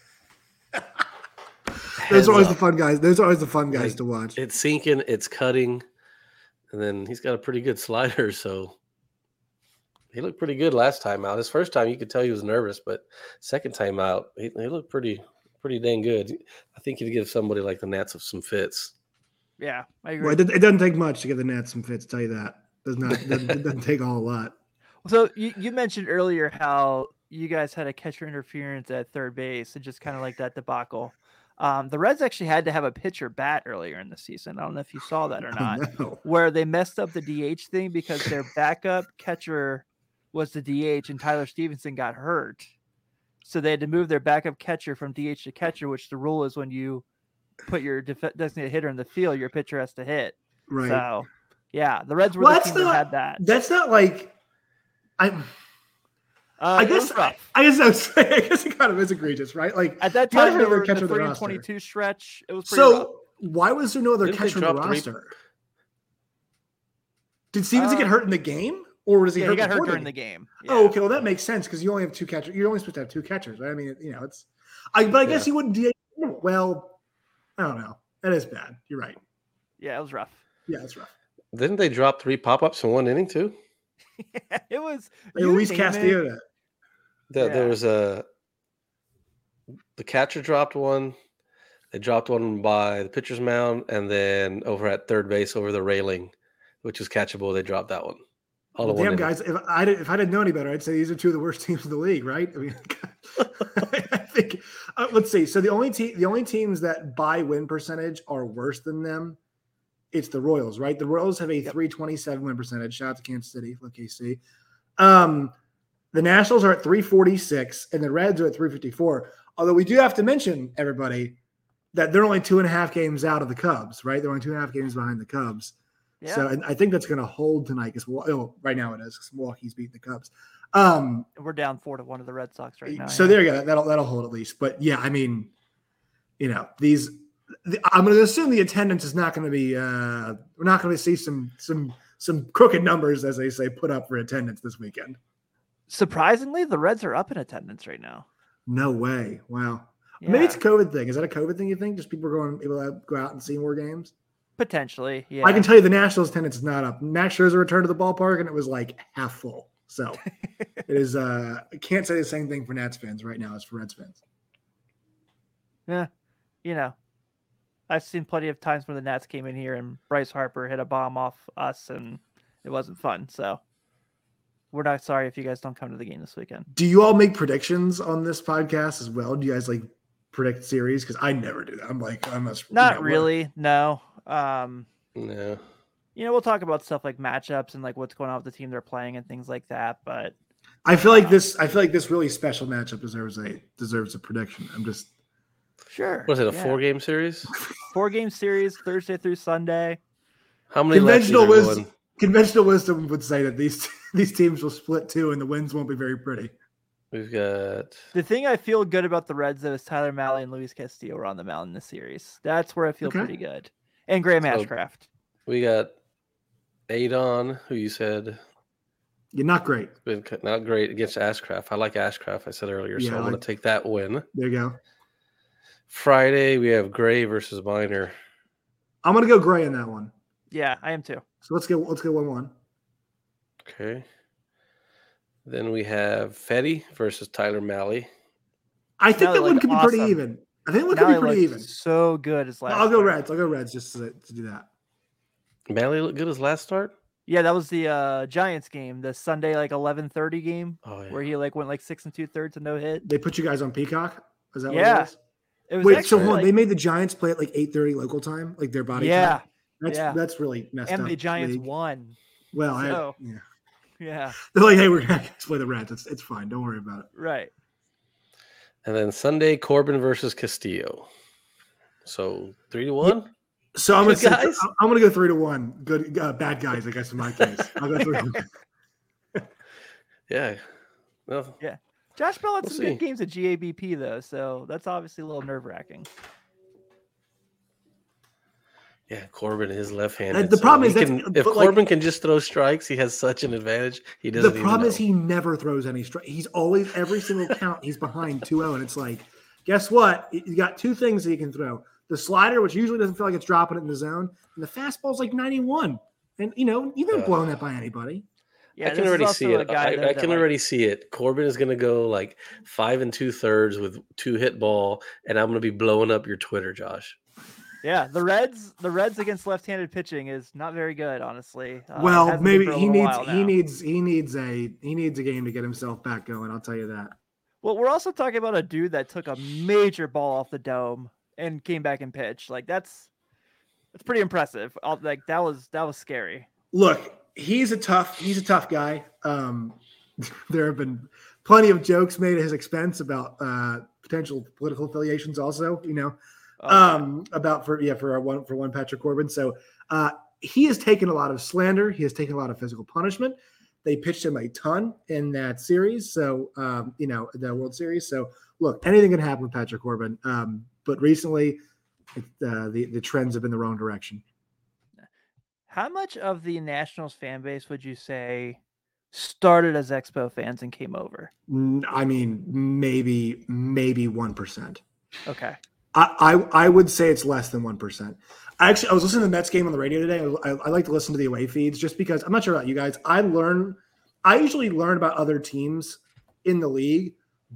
Speaker 4: Those
Speaker 5: Heads
Speaker 4: are always
Speaker 5: up.
Speaker 4: the fun guys. Those are always the fun guys
Speaker 5: Like,
Speaker 4: to watch.
Speaker 5: It's sinking, it's cutting, and then he's got a pretty good slider. So he looked pretty good last time out. His first time, you could tell he was nervous, but second time out, he, he looked pretty, pretty dang good. I think he'd give somebody like the Nats of some fits.
Speaker 3: Yeah, I agree.
Speaker 4: Well, it, doesn't- it doesn't take much to get the Nats some fits. Tell you that. Does not. It doesn't, it doesn't take a whole lot.
Speaker 3: So you, you mentioned earlier how you guys had a catcher interference at third base and just kind of like that debacle. Um, the Reds actually had to have a pitcher bat earlier in the season. I don't know if you saw that or not,
Speaker 4: No.
Speaker 3: where they messed up the D H thing because their backup catcher was the D H and Tyler Stevenson got hurt. So they had to move their backup catcher from D H to catcher, which the rule is when you put your def- designated hitter in the field, your pitcher has to hit.
Speaker 4: Right.
Speaker 3: So, yeah, the Reds were
Speaker 4: Well,
Speaker 3: the
Speaker 4: that's
Speaker 3: team that
Speaker 4: not-
Speaker 3: had that.
Speaker 4: That's not like. I.
Speaker 3: Uh,
Speaker 4: I
Speaker 3: it was
Speaker 4: guess.
Speaker 3: rough.
Speaker 4: I guess. I, was, I guess it kind of is egregious, right? Like
Speaker 3: At that
Speaker 4: you gotta
Speaker 3: time,
Speaker 4: have
Speaker 3: they
Speaker 4: another
Speaker 3: were
Speaker 4: catcher
Speaker 3: the
Speaker 4: on the
Speaker 3: three and
Speaker 4: roster.
Speaker 3: twenty-two stretch. It was pretty rough.
Speaker 4: So why was there no other
Speaker 5: Didn't they
Speaker 4: catcher on the
Speaker 5: drop three-
Speaker 4: roster? Did Stevenson get
Speaker 3: Uh,
Speaker 4: hurt in the game, or was he
Speaker 3: Yeah,
Speaker 4: hurt?
Speaker 3: he got hurt
Speaker 4: before
Speaker 3: during
Speaker 4: the
Speaker 3: the game.
Speaker 4: Oh,
Speaker 3: Yeah.
Speaker 4: okay. Well, that makes sense because you only have two catchers. You're only supposed to have two catchers, right? I mean, you know, it's. I but I guess
Speaker 5: Yeah.
Speaker 4: he wouldn't D H. Well, I don't know. That is bad. You're right.
Speaker 3: Yeah, it was rough.
Speaker 4: Yeah, that's rough.
Speaker 5: Didn't they drop three pop-ups in one inning too?
Speaker 3: It was
Speaker 4: Hey,
Speaker 3: you
Speaker 4: Luis
Speaker 3: name it.
Speaker 4: Castillo. That.
Speaker 5: That
Speaker 3: Yeah.
Speaker 5: there was a the catcher dropped one. They dropped one by the pitcher's mound, and then over at third base over the railing, which was catchable, they dropped that one. All
Speaker 4: Well,
Speaker 5: in one
Speaker 4: damn,
Speaker 5: inning.
Speaker 4: guys! If I didn't, if I didn't know any better, I'd say these are two of the worst teams in the league, right? I mean, I think. Uh, let's see. So the only team, the only teams that by win percentage are worse than them, it's the Royals, right? The Royals have a three twenty-seven win percentage. Shout out to Kansas City, love K C. Um, the Nationals are at three forty-six, and the Reds are at three fifty-four. Although we do have to mention, everybody, that they're only two and a half games out of the Cubs, right? They're only two and a half games behind the Cubs.
Speaker 3: Yeah.
Speaker 4: So and I think that's going to hold tonight because well, right now it is because Milwaukee's beating the Cubs. Um,
Speaker 3: We're down four to one to the Red Sox right now.
Speaker 4: so
Speaker 3: yeah.
Speaker 4: there you go. That'll that'll hold at least. But yeah, I mean, you know, these. The, I'm going to assume the attendance is not going to be. Uh, we're not going to see some some some crooked numbers, as they say, put up for attendance this weekend.
Speaker 3: Surprisingly, the Reds are up in attendance right now.
Speaker 4: No way! Wow.
Speaker 3: Yeah,
Speaker 4: Maybe it's a COVID thing. Is that a COVID thing? You think just people are going able to go out and see more games?
Speaker 3: potentially. Yeah,
Speaker 4: I can tell you the Nationals attendance is not up. Max Scherzer returned to the ballpark and it was like half full. So it is. Uh, I can't say the same thing for Nats fans right now as for Reds fans.
Speaker 3: Yeah, you know, I've seen plenty of times when the Nats came in here and Bryce Harper hit a bomb off us, and it wasn't fun. So we're not sorry if you guys don't come to the game this weekend.
Speaker 4: Do you all make predictions on this podcast as well? Do you guys like predict series? Because I never do that. I'm like, I'm not,
Speaker 3: Not
Speaker 4: you know,
Speaker 3: really. No. Um,
Speaker 5: No.
Speaker 3: you know, we'll talk about stuff like matchups and like what's going on with the team they're playing and things like that. But
Speaker 4: I feel like this. I feel like this really special matchup deserves a deserves a prediction. I'm just.
Speaker 3: sure.
Speaker 5: Was it a
Speaker 3: yeah.
Speaker 5: four game series?
Speaker 3: four game series Thursday through Sunday?
Speaker 5: How many
Speaker 4: Conventional
Speaker 5: lefties are
Speaker 4: wisdom,
Speaker 5: going?
Speaker 4: conventional wisdom would say that these these teams will split too, and the wins won't be very pretty.
Speaker 5: We've got
Speaker 3: The thing I feel good about the Reds though is Tyler Mahle and Luis Castillo are on the mound in this series. That's where I feel
Speaker 4: Okay.
Speaker 3: pretty good. And Graham
Speaker 5: So-
Speaker 3: Ashcraft.
Speaker 5: we got Adon, who you said
Speaker 4: You're not great.
Speaker 5: been cut- not great against Ashcraft. I like Ashcraft. I said earlier,
Speaker 4: Yeah,
Speaker 5: so
Speaker 4: I
Speaker 5: I'm going
Speaker 4: like-
Speaker 5: to take that win.
Speaker 4: There you go.
Speaker 5: Friday we have Gray versus Minor.
Speaker 4: I'm gonna go Gray in that one.
Speaker 3: Yeah, I am too.
Speaker 4: So let's go. Let's go one one.
Speaker 5: Okay. Then we have Fetty versus Tyler Mahle.
Speaker 4: I think
Speaker 3: Mahle
Speaker 4: that one
Speaker 3: looked
Speaker 4: could be pretty
Speaker 3: awesome.
Speaker 4: even. I think it could
Speaker 3: Mahle
Speaker 4: be pretty
Speaker 3: looked
Speaker 4: even.
Speaker 3: so good as last.
Speaker 4: I'll go
Speaker 3: start.
Speaker 4: Reds. I'll go Reds just to, to do that.
Speaker 5: Mahle looked good his last start.
Speaker 3: Yeah, that was the uh, Giants game, the Sunday like eleven thirty game
Speaker 5: Oh yeah.
Speaker 3: where he like went like six and two thirds and no hit.
Speaker 4: They put you guys on Peacock. Is that
Speaker 3: Yeah.
Speaker 4: what it is?
Speaker 3: It was
Speaker 4: Wait, so
Speaker 3: actually,
Speaker 4: hold on.
Speaker 3: like-
Speaker 4: They made the Giants play at like eight thirty local time, like their body
Speaker 3: yeah,
Speaker 4: time. That's
Speaker 3: yeah.
Speaker 4: that's really messed
Speaker 3: and
Speaker 4: up.
Speaker 3: the Giants
Speaker 4: league.
Speaker 3: won.
Speaker 4: Well, I,
Speaker 3: So-
Speaker 4: yeah.
Speaker 3: Yeah,
Speaker 4: They're like, hey, we're gonna play the Reds. It's it's fine. Don't worry about it.
Speaker 3: right.
Speaker 5: And then Sunday, Corbin versus Castillo. So three to one.
Speaker 4: So I'm gonna
Speaker 5: Good
Speaker 4: say,
Speaker 5: guys?
Speaker 4: I'm gonna go three to one. Good, uh, bad guys, I guess in my case. I'll go three to one.
Speaker 5: Yeah. Well,
Speaker 3: Yeah. Josh Bell had
Speaker 5: We'll
Speaker 3: some
Speaker 5: see.
Speaker 3: good games at G A B P though, so that's obviously a little nerve wracking.
Speaker 5: yeah. Corbin is left-handed.
Speaker 4: Uh, the
Speaker 5: so
Speaker 4: problem
Speaker 5: he
Speaker 4: is that's-
Speaker 5: can, if
Speaker 4: but, like-
Speaker 5: Corbin can just throw strikes, he has such an advantage. He
Speaker 4: The
Speaker 5: doesn't. even
Speaker 4: problem
Speaker 5: know.
Speaker 4: is he never throws any strike. He's always every single count he's behind two oh, and it's like, guess what? You got two things that you can throw: the slider, which usually doesn't feel like it's dropping it in the zone, and the fastball's like ninety-one. And you know, you've been
Speaker 5: Uh,
Speaker 4: blown that by anybody.
Speaker 3: Yeah,
Speaker 5: I
Speaker 3: this
Speaker 5: can
Speaker 3: is
Speaker 5: already
Speaker 3: also
Speaker 5: see
Speaker 3: a
Speaker 5: it.
Speaker 3: guy
Speaker 5: I,
Speaker 3: that-
Speaker 5: I
Speaker 3: that,
Speaker 5: can
Speaker 3: like-
Speaker 5: already see it. Corbin is going to go like five and two thirds with two hit ball, and I'm going to be blowing up your Twitter, Josh.
Speaker 3: Yeah, the Reds, the Reds against left-handed pitching is not very good, honestly. Uh, it
Speaker 4: Well,
Speaker 3: hasn't been
Speaker 4: maybe
Speaker 3: for a
Speaker 4: he
Speaker 3: little
Speaker 4: needs
Speaker 3: while
Speaker 4: he
Speaker 3: now.
Speaker 4: needs he needs a he needs a game to get himself back going. I'll tell you that.
Speaker 3: Well, we're also talking about a dude that took a major ball off the dome and came back and pitched. Like that's that's pretty impressive. I'll- Like that was that was scary.
Speaker 4: Look, he's a tough he's a tough guy. Um, there have been plenty of jokes made at his expense about uh, potential political affiliations. Also, you know,
Speaker 3: Oh,
Speaker 4: um, about for yeah for our one for one Patrick Corbin. So uh, he has taken a lot of slander. He has taken a lot of physical punishment. They pitched him a ton in that series. So um, you know the World Series. So look, anything can happen with Patrick Corbin. Um, but recently, it, uh, the the trends have been the wrong direction.
Speaker 3: How much of the Nationals fan base would you say started as Expo fans and came over?
Speaker 4: N- I mean, maybe maybe one percent.
Speaker 3: Okay.
Speaker 4: I, I I would say it's less than one percent. I actually I was listening to the Mets game on the radio today. I, I like to listen to the away feeds just because I'm not sure about you guys. I learn I usually learn about other teams in the league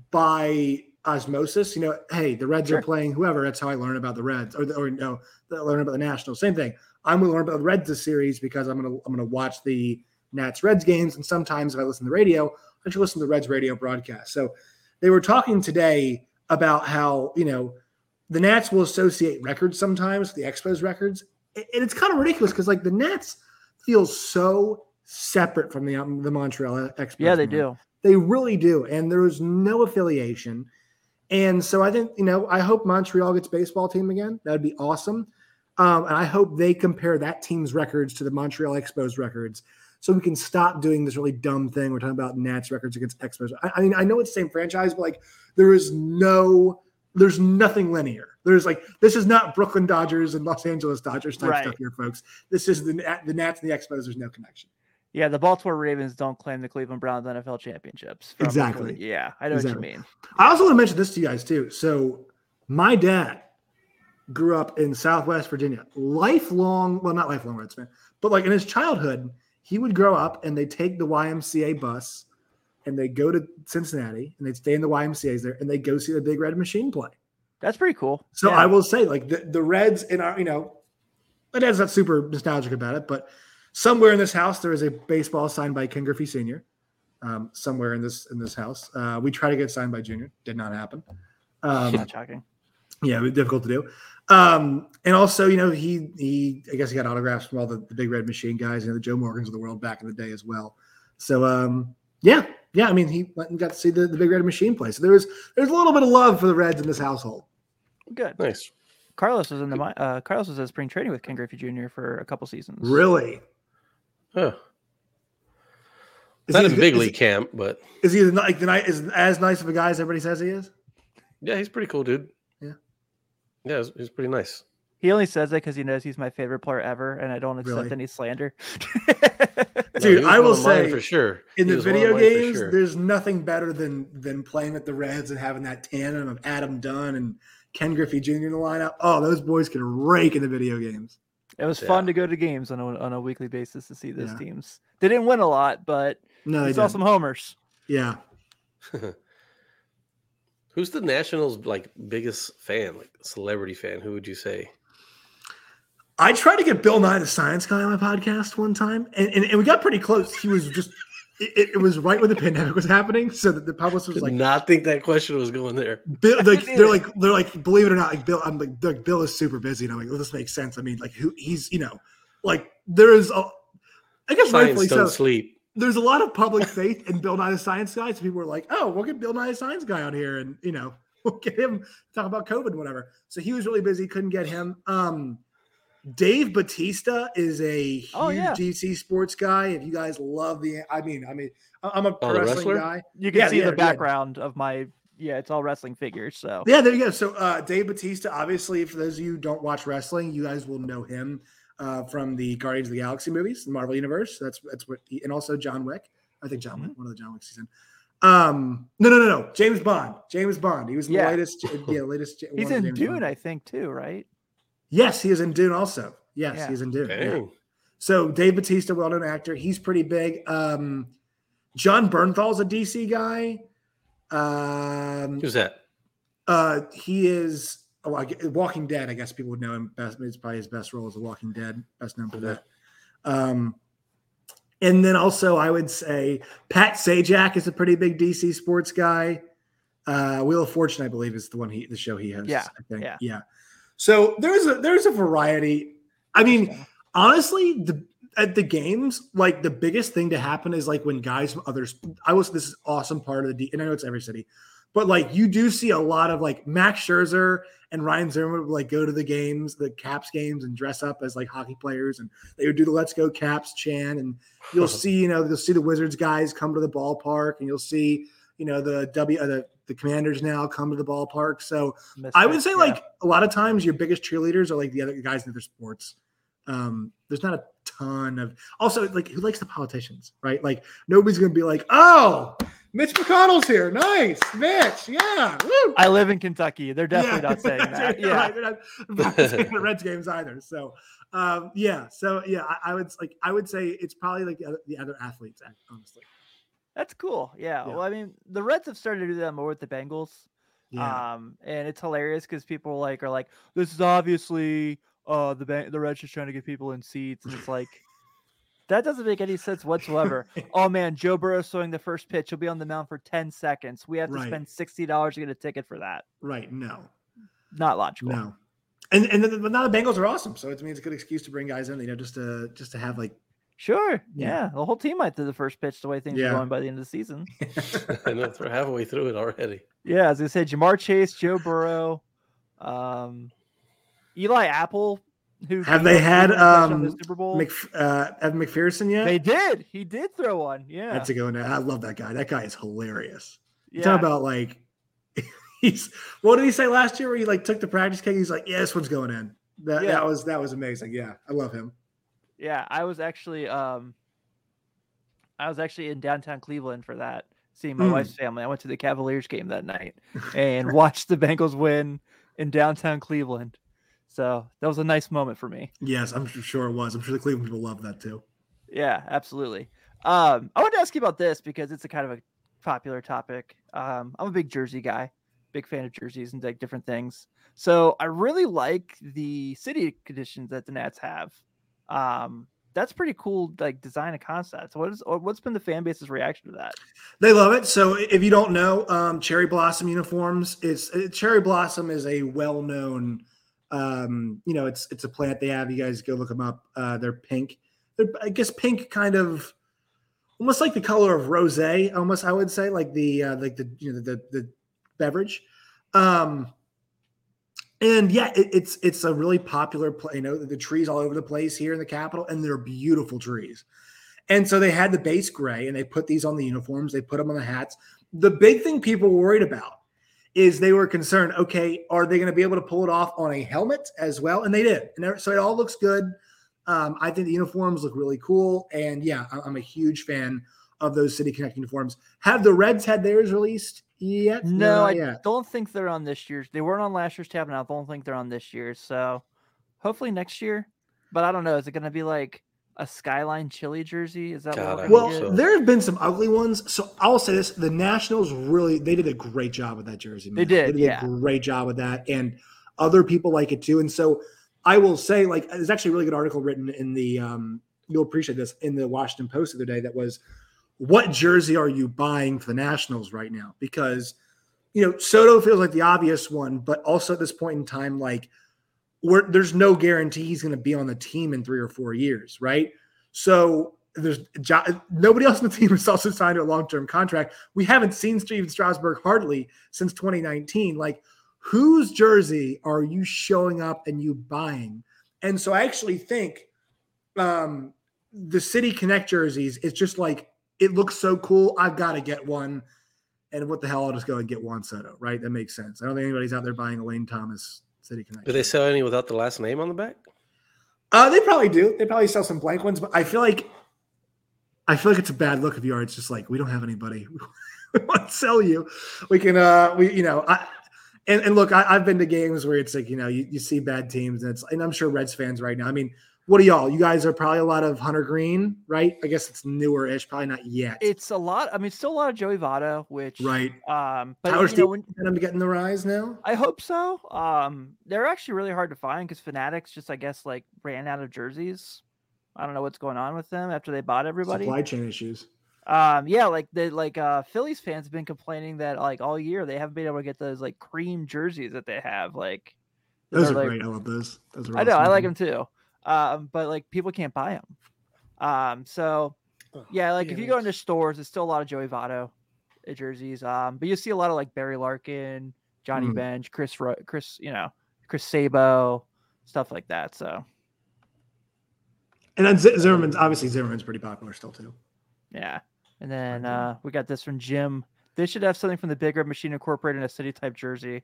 Speaker 4: by osmosis. You know, hey, the Reds
Speaker 3: Sure.
Speaker 4: are playing whoever. That's how I learn about the Reds, or the, or no, I learn about the Nationals. Same thing. I'm going to learn about the Reds this series because I'm going to I'm going to watch the Nats Reds games, and sometimes if I listen to the radio, I should listen to the Reds radio broadcast. So they were talking today about how you know. The Nats will associate records sometimes, the Expos records, and it's kind of ridiculous because like the Nats feel so separate from the um, the Montreal Expos.
Speaker 3: Yeah, they
Speaker 4: man.
Speaker 3: do.
Speaker 4: They really do, and there is no affiliation. And so I think you know I hope Montreal gets a baseball team again. That would be awesome, um, and I hope they compare that team's records to the Montreal Expos records, so we can stop doing this really dumb thing. We're talking about Nats records against Expos. I, I mean, I know it's the same franchise, but like there is no. There's nothing linear. There's like this is not Brooklyn Dodgers and Los Angeles Dodgers type
Speaker 3: Right.
Speaker 4: stuff here, folks. This is the the Nats and the Expos. There's no connection.
Speaker 3: Yeah, the Baltimore Ravens don't claim the Cleveland Browns N F L championships. from
Speaker 4: Exactly.
Speaker 3: before- Yeah, I know
Speaker 4: Exactly.
Speaker 3: what you mean.
Speaker 4: I also want to mention this to you guys too. So my dad grew up in Southwest Virginia, lifelong, well, not lifelong Reds fan, but like in his childhood, he would grow up and they take the Y M C A bus and they go to Cincinnati and they'd stay in the Y M C As there and they go see the Big Red Machine play.
Speaker 3: That's pretty cool.
Speaker 4: So
Speaker 3: Yeah.
Speaker 4: I will say, like the, the Reds in our, you know, my dad's not super nostalgic about it, but somewhere in this house there is a baseball signed by Ken Griffey Senior Um, somewhere in this in this house, uh, we tried to get signed by Junior, did not happen. Um,
Speaker 3: Not shocking.
Speaker 4: yeah, it was difficult to do. Um, and also, you know, he he I guess he got autographs from all the, the Big Red Machine guys, you know, the Joe Morgans of the world back in the day as well. So um, yeah, yeah. I mean, he went and got to see the, the Big Red Machine play. So there was there's a little bit of love for the Reds in this household.
Speaker 3: Good.
Speaker 5: Nice.
Speaker 3: Carlos was in the mi- uh, Carlos was at spring training with Ken Griffey Junior for a couple seasons.
Speaker 4: Really?
Speaker 5: Huh.
Speaker 4: Is
Speaker 5: Not
Speaker 4: he
Speaker 5: in
Speaker 4: as good-
Speaker 5: big
Speaker 4: is
Speaker 5: league
Speaker 4: he-
Speaker 5: camp, but
Speaker 4: Is he the, like the night is as nice of a guy as everybody says he is?
Speaker 5: yeah, he's pretty cool, dude.
Speaker 4: Yeah.
Speaker 5: Yeah, he's, he's pretty nice.
Speaker 3: He only says that because he knows he's my favorite player ever, and I don't accept
Speaker 4: Really?
Speaker 3: any slander.
Speaker 5: No,
Speaker 4: Dude,
Speaker 5: he was
Speaker 4: I
Speaker 5: one
Speaker 4: will
Speaker 5: of mine
Speaker 4: say,
Speaker 5: for sure.
Speaker 4: In
Speaker 5: He
Speaker 4: the
Speaker 5: was one of
Speaker 4: video
Speaker 5: mine for
Speaker 4: games,
Speaker 5: sure.
Speaker 4: there's nothing better than than playing with the Reds and having that tandem of Adam Dunn and Ken Griffey Junior in the lineup. Oh, those boys can rake in the video games.
Speaker 3: It was
Speaker 5: Yeah.
Speaker 3: fun to go to games on a on a weekly basis to see those
Speaker 4: Yeah.
Speaker 3: teams. They didn't win a lot, but
Speaker 4: No,
Speaker 3: we
Speaker 4: they
Speaker 3: saw
Speaker 4: didn't.
Speaker 3: some homers.
Speaker 4: Yeah.
Speaker 5: Who's the Nationals' like biggest fan, like celebrity fan? Who would you say?
Speaker 4: I tried to get Bill Nye the Science Guy on my podcast one time, and, and, and we got pretty close. He was just, it, it was right when the pandemic was happening. So that the publicist was
Speaker 5: Did
Speaker 4: like,
Speaker 5: not think that question was going there.
Speaker 4: Bill, like,
Speaker 3: didn't
Speaker 4: they're
Speaker 3: either.
Speaker 4: like, they're like, believe it or not, like Bill, I'm like, like Bill is super busy. And I'm like, well, this makes sense. I mean, like, who he's, you know, like there is, a, I guess
Speaker 5: Science
Speaker 4: rightfully
Speaker 5: don't
Speaker 4: so.
Speaker 5: sleep.
Speaker 4: There's a lot of public faith in Bill Nye the Science Guy. So people were like, oh, we'll get Bill Nye the Science Guy on here. And, you know, we'll get him talk about COVID and whatever. So he was really busy, couldn't get him. Um, Dave Bautista is a huge
Speaker 3: Oh, yeah.
Speaker 4: D C sports guy. If you guys love the, I mean, I mean, I'm a
Speaker 5: Oh,
Speaker 4: pro
Speaker 5: the
Speaker 4: wrestling
Speaker 5: wrestler?
Speaker 4: guy.
Speaker 3: You can
Speaker 4: Yeah,
Speaker 3: see
Speaker 4: yeah,
Speaker 3: the
Speaker 4: yeah.
Speaker 3: background of my yeah, it's all wrestling figures. So
Speaker 4: Yeah, there you go. So uh, Dave Bautista, obviously, for those of you who don't watch wrestling, you guys will know him uh, from the Guardians of the Galaxy movies, the Marvel Universe. That's that's what, he, and also John Wick. I think John Wick,
Speaker 3: Mm-hmm.
Speaker 4: one of the John Wicks he's in. Um, no, no, no, no. James Bond. James Bond. He was in
Speaker 3: Yeah.
Speaker 4: the latest. Yeah, latest.
Speaker 3: he's
Speaker 4: one of the
Speaker 3: in
Speaker 4: James
Speaker 3: Dune,
Speaker 4: Bond.
Speaker 3: I think, too, right?
Speaker 4: Yes, he is in Dune also. Yes,
Speaker 3: Yeah.
Speaker 4: he's in Dune. Yeah.
Speaker 5: Dang.
Speaker 4: So Dave Bautista, well-known actor, he's pretty big. Um, John Bernthal's a D C guy. Um,
Speaker 5: Who's that?
Speaker 4: uh, he is oh, I, get- Walking Dead. I guess people would know him best. It's probably his best role as a Walking Dead, best known for
Speaker 5: Okay.
Speaker 4: that. Um, and then also I would say Pat Sajak is a pretty big D C sports guy. Uh, Wheel of Fortune, I believe, is the one he the show he hosts.
Speaker 3: Yeah,
Speaker 4: I think.
Speaker 3: yeah.
Speaker 4: yeah. So there's a there's a variety. I mean, honestly, the at the games, like the biggest thing to happen is like when guys from others. I was this is awesome part of the D, and I know it's every city, but like you do see a lot of like Max Scherzer and Ryan Zimmerman would like go to the games, the Caps games, and dress up as like hockey players, and they would do the "Let's Go Caps" chant, and you'll see you know you'll see the Wizards guys come to the ballpark, and you'll see you know the W uh, the the Commanders now come to the ballpark. So I would say
Speaker 3: Yeah.
Speaker 4: like a lot of times your biggest cheerleaders are like the other guys in other sports. Um, there's not a ton of also like who likes the politicians, right? Like nobody's gonna be like, oh, Mitch McConnell's here. Nice, Mitch. Yeah. Woo.
Speaker 3: I live in Kentucky. They're definitely
Speaker 4: Yeah.
Speaker 3: not saying that.
Speaker 4: Yeah,
Speaker 3: Yeah.
Speaker 4: right. They're not, they're not saying the Reds games either. So um, yeah. So yeah, I, I would like I would say it's probably like the other, the other athletes, honestly.
Speaker 3: That's cool. Yeah.
Speaker 4: Yeah.
Speaker 3: Well, I mean, the Reds have started to do that more with the Bengals.
Speaker 4: Yeah.
Speaker 3: Um, and it's hilarious because people like are like, this is obviously uh the ban- the Reds just trying to get people in seats, and it's like that doesn't make any sense whatsoever. Oh man, Joe Burrow's throwing the first pitch. He'll be on the mound for ten seconds. We have to
Speaker 4: Right.
Speaker 3: spend sixty dollars to get a ticket for that.
Speaker 4: Right. No.
Speaker 3: Not logical.
Speaker 4: No. And and then, but now the Bengals are awesome. So it means it's a good excuse to bring guys in, you know, just to just to have like
Speaker 3: Sure.
Speaker 4: Yeah.
Speaker 3: Yeah. The whole team might do the first pitch the way things
Speaker 4: Yeah.
Speaker 3: are going by the end of the season.
Speaker 5: I know we're halfway through it already.
Speaker 3: Yeah, as I said, Jamar Chase, Joe Burrow, um, Eli Apple. Who
Speaker 4: Have
Speaker 3: who
Speaker 4: they
Speaker 3: won-
Speaker 4: had,
Speaker 3: who won the catch on the
Speaker 4: um,
Speaker 3: Super Bowl?
Speaker 4: Mc, uh, Evan McPherson yet?
Speaker 3: They did. He did throw one. Yeah.
Speaker 4: That's a good one. I love that guy. That guy is hilarious. You
Speaker 3: yeah.
Speaker 4: talk about like he's what did he say last year where he like took the practice keg? He's like, yeah, this one's going in. That
Speaker 3: Yeah.
Speaker 4: that was that was amazing. Yeah, I love him.
Speaker 3: Yeah, I was actually um I was actually in downtown Cleveland for that, seeing my
Speaker 4: Mm.
Speaker 3: wife's family. I went to the Cavaliers game that night and watched the Bengals win in downtown Cleveland. So that was a nice moment for me.
Speaker 4: Yes, I'm sure it was. I'm sure the Cleveland people love that too.
Speaker 3: Yeah, absolutely. Um, I wanted to ask you about this because it's a kind of a popular topic. Um, I'm a big jersey guy, big fan of jerseys and like different things. So I really like the city conditions that the Nats have. Um, that's pretty cool, like design and concept. What is what's been the fan base's reaction to that?
Speaker 4: They love it. So if you don't know, um, Cherry Blossom uniforms, it's uh, Cherry Blossom is a well-known, um, you know, it's it's a plant they have. You guys go look them up. Uh, they're pink. They're, I guess pink, kind of almost like the color of rosé. Almost, I would say, like the uh, like the you know the the beverage. Um, and yeah, it, it's it's a really popular. Pl- you know, the, the trees all over the place here in the capital, and they're beautiful trees. And so they had the base gray, and they put these on the uniforms. They put them on the hats. The big thing people were worried about is they were concerned, okay, are they going to be able to pull it off on a helmet as well? And they did. And so it all looks good. Um, I think the uniforms look really cool. And yeah, I- I'm a huge fan of those City Connect uniforms. Have the Reds had theirs released yet?
Speaker 3: No,
Speaker 4: not
Speaker 3: I
Speaker 4: yet.
Speaker 3: don't think they're on this year's. They weren't on last year's tab, and I don't think they're on this year's. So hopefully next year. But I don't know. Is it going to be like a Skyline Chili jersey? Is that
Speaker 5: God,
Speaker 3: what
Speaker 5: I
Speaker 3: we're
Speaker 5: hope
Speaker 3: gonna
Speaker 4: Well,
Speaker 3: get?
Speaker 5: so.
Speaker 4: there have been some ugly ones. So I'll say this: the Nationals really they did a great job with that jersey.
Speaker 3: They
Speaker 4: Man.
Speaker 3: did,
Speaker 4: They did
Speaker 3: yeah.
Speaker 4: a great job with that, and other people like it too. And so I will say, like, there's actually a really good article written in the um, you'll appreciate this in the Washington Post the other day that was, what jersey are you buying for the Nationals right now? Because you know Soto feels like the obvious one, but also at this point in time, like, we're, there's no guarantee he's going to be on the team in three or four years, right? So there's nobody else on the team is also signed to a long-term contract. We haven't seen Steven Strasburg hardly since twenty nineteen. Like, whose jersey are you showing up and you buying? And so I actually think um, the City Connect jerseys, it's just like, it looks so cool. I've got to get one. And what the hell, I'll just go and get Juan Soto, right? That makes sense. I don't think anybody's out there buying a Lane Thomas City Connect.
Speaker 5: Do they sell any without the last name on the back?
Speaker 4: Uh, they probably do. They probably sell some blank ones, but I feel like I feel like it's a bad look if you are. It's just like, we don't have anybody we want to sell you. We can, uh, we, you know, I, and, and look, I, I've been to games where it's like, you know, you, you see bad teams, and it's, and I'm sure Reds fans right now. I mean, what are y'all? You guys are probably a lot of Hunter Green, right? I guess it's newer-ish, probably not yet.
Speaker 3: It's a lot. I mean, still a lot of Joey Votto, which
Speaker 4: right.
Speaker 3: Um, but
Speaker 4: Tyler
Speaker 3: you know, when,
Speaker 4: Stevens, them to get in the rise now.
Speaker 3: I hope so. Um, they're actually really hard to find because Fanatics just, I guess, like ran out of jerseys. I don't know what's going on with them after they bought everybody.
Speaker 4: Supply chain issues.
Speaker 3: Um, yeah, like the like uh Phillies fans have been complaining that like all year they haven't been able to get those like cream jerseys that they have. Like
Speaker 4: those are
Speaker 3: like,
Speaker 4: great. I love those. Those are
Speaker 3: I know,
Speaker 4: awesome.
Speaker 3: I like them too. Um, but like people can't buy them. Um, so yeah, like if you go into stores, it's still a lot of Joey Votto jerseys. Um, but you see a lot of like Barry Larkin, Johnny mm. Bench, Chris, Chris, you know, Chris Sabo, stuff like that. So,
Speaker 4: and then Z- Zimmerman's obviously Zimmerman's pretty popular still too.
Speaker 3: Yeah, and then uh, we got this from Jim. They should have something from the Big Red Machine incorporated in a city type jersey.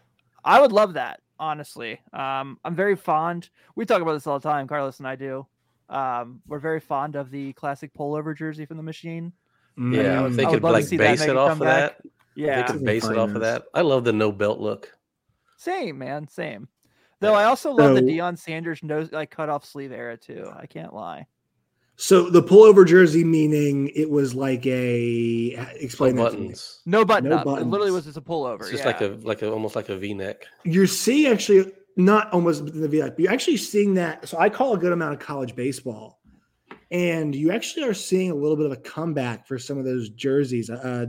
Speaker 3: I would love that, honestly. Um, I'm very fond. We talk about this all the time, Carlos and I do. Um, we're very fond of the classic pullover jersey from the Machine.
Speaker 5: Yeah, if they could like base it off of that.
Speaker 3: Yeah,
Speaker 5: they could base it off of that. I love the no belt look.
Speaker 3: Same, man, same. Though I also love the Deion Sanders nose like cut off sleeve era too. I can't lie.
Speaker 4: So the pullover jersey, meaning it was like a explain
Speaker 5: no
Speaker 4: that
Speaker 5: buttons.
Speaker 3: No button
Speaker 4: no
Speaker 3: up.
Speaker 4: Buttons.
Speaker 3: It literally was just a pullover.
Speaker 5: It's just
Speaker 3: yeah.
Speaker 5: like a like a almost like a V-neck.
Speaker 4: You're seeing actually not almost the V-neck, but you're actually seeing that. So I call a good amount of college baseball, and you actually are seeing a little bit of a comeback for some of those jerseys. Uh,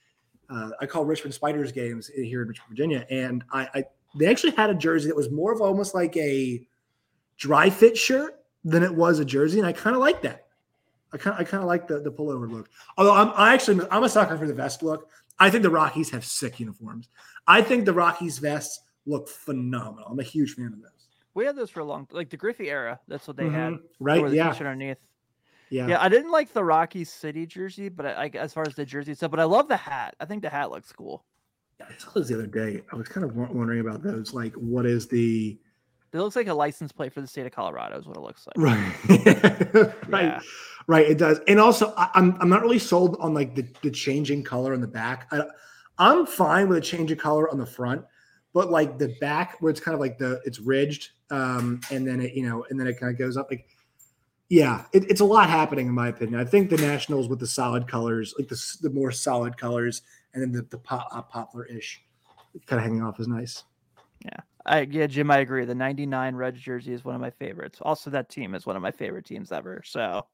Speaker 4: uh, I call Richmond Spiders games here in Richmond, Virginia, and I, I they actually had a jersey that was more of almost like a dry fit shirt than it was a jersey, and I kind of like that. I kind of, I kind of like the, the pullover look. Although I'm I actually I'm a sucker for the vest look. I think the Rockies have sick uniforms. I think the Rockies vests look phenomenal. I'm a huge fan of those.
Speaker 3: We had those for a long, like the Griffey era. That's what they mm-hmm. had,
Speaker 4: right?
Speaker 3: The
Speaker 4: yeah.
Speaker 3: Underneath.
Speaker 4: Yeah.
Speaker 3: Yeah. I didn't like the Rockies City jersey, but I, I as far as the jersey stuff, but I love the hat. I think the hat looks cool.
Speaker 4: Yeah, I saw those the other day. I was kind of wondering about those. Like, what is the?
Speaker 3: It looks like a license plate for the state of Colorado is what it looks like.
Speaker 4: Right. right.
Speaker 3: Yeah.
Speaker 4: Right. It does. And also I, I'm, I'm not really sold on like the, the changing color on the back. I, I'm fine with a change of color on the front, but like the back where it's kind of like the, it's ridged. Um, and then it, you know, and then it kind of goes up like, yeah, it, it's a lot happening in my opinion. I think the Nationals with the solid colors, like the, the more solid colors, and then the, the pop, uh, poplar-ish kind of hanging off is nice.
Speaker 3: Yeah. I, yeah, Jim, I agree. The ninety-nine Reds jersey is one of my favorites. Also, that team is one of my favorite teams ever. So,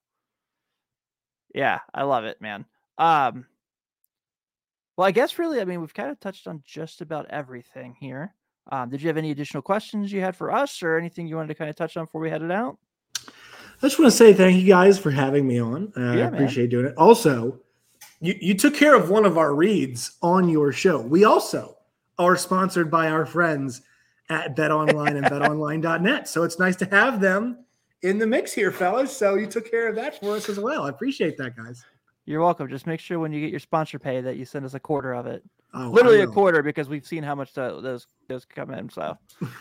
Speaker 3: yeah, I love it, man. Um, well, I guess really, I mean, we've kind of touched on just about everything here. Um, did you have any additional questions you had for us or anything you wanted to kind of touch on before we headed out?
Speaker 4: I just want to say thank you guys for having me on. Uh,
Speaker 3: yeah,
Speaker 4: I appreciate
Speaker 3: man.
Speaker 4: doing it. Also, you, you took care of one of our reads on your show. We also are sponsored by our friends at BetOnline and bet online dot net. So it's nice to have them in the mix here, fellas. So you took care of that for us as well. I appreciate that, guys.
Speaker 3: You're welcome. Just make sure when you get your sponsor pay that you send us a quarter of it.
Speaker 4: Oh,
Speaker 3: Literally a quarter, because we've seen how much the, those those come in. So,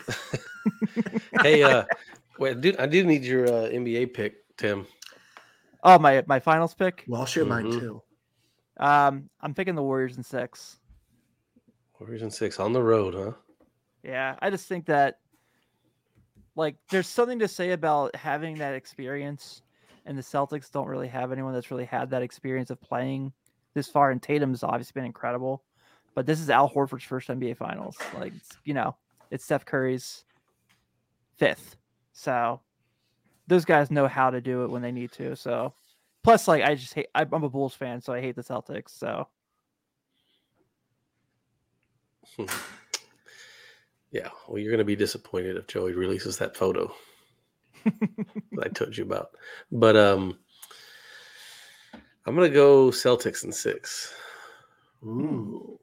Speaker 5: hey, uh, wait, dude, I do need your uh, N B A pick, Tim.
Speaker 3: Oh, my my finals pick.
Speaker 4: Well, I'll share
Speaker 5: mm-hmm.
Speaker 4: mine too.
Speaker 3: Um, I'm picking the Warriors in six.
Speaker 5: Warriors in six on the road, huh?
Speaker 3: Yeah, I just think that, like, there's something to say about having that experience, and the Celtics don't really have anyone that's really had that experience of playing this far, and Tatum's obviously been incredible, but this is Al Horford's first N B A Finals. Like, it's, you know, it's Steph Curry's fifth. So those guys know how to do it when they need to. So, plus, like, I just hate, I'm a Bulls fan, so I hate the Celtics, so.
Speaker 5: Yeah, well, you're going to be disappointed if Joey releases that photo that I told you about. But um, I'm gonna go Celtics in six.
Speaker 4: Ooh.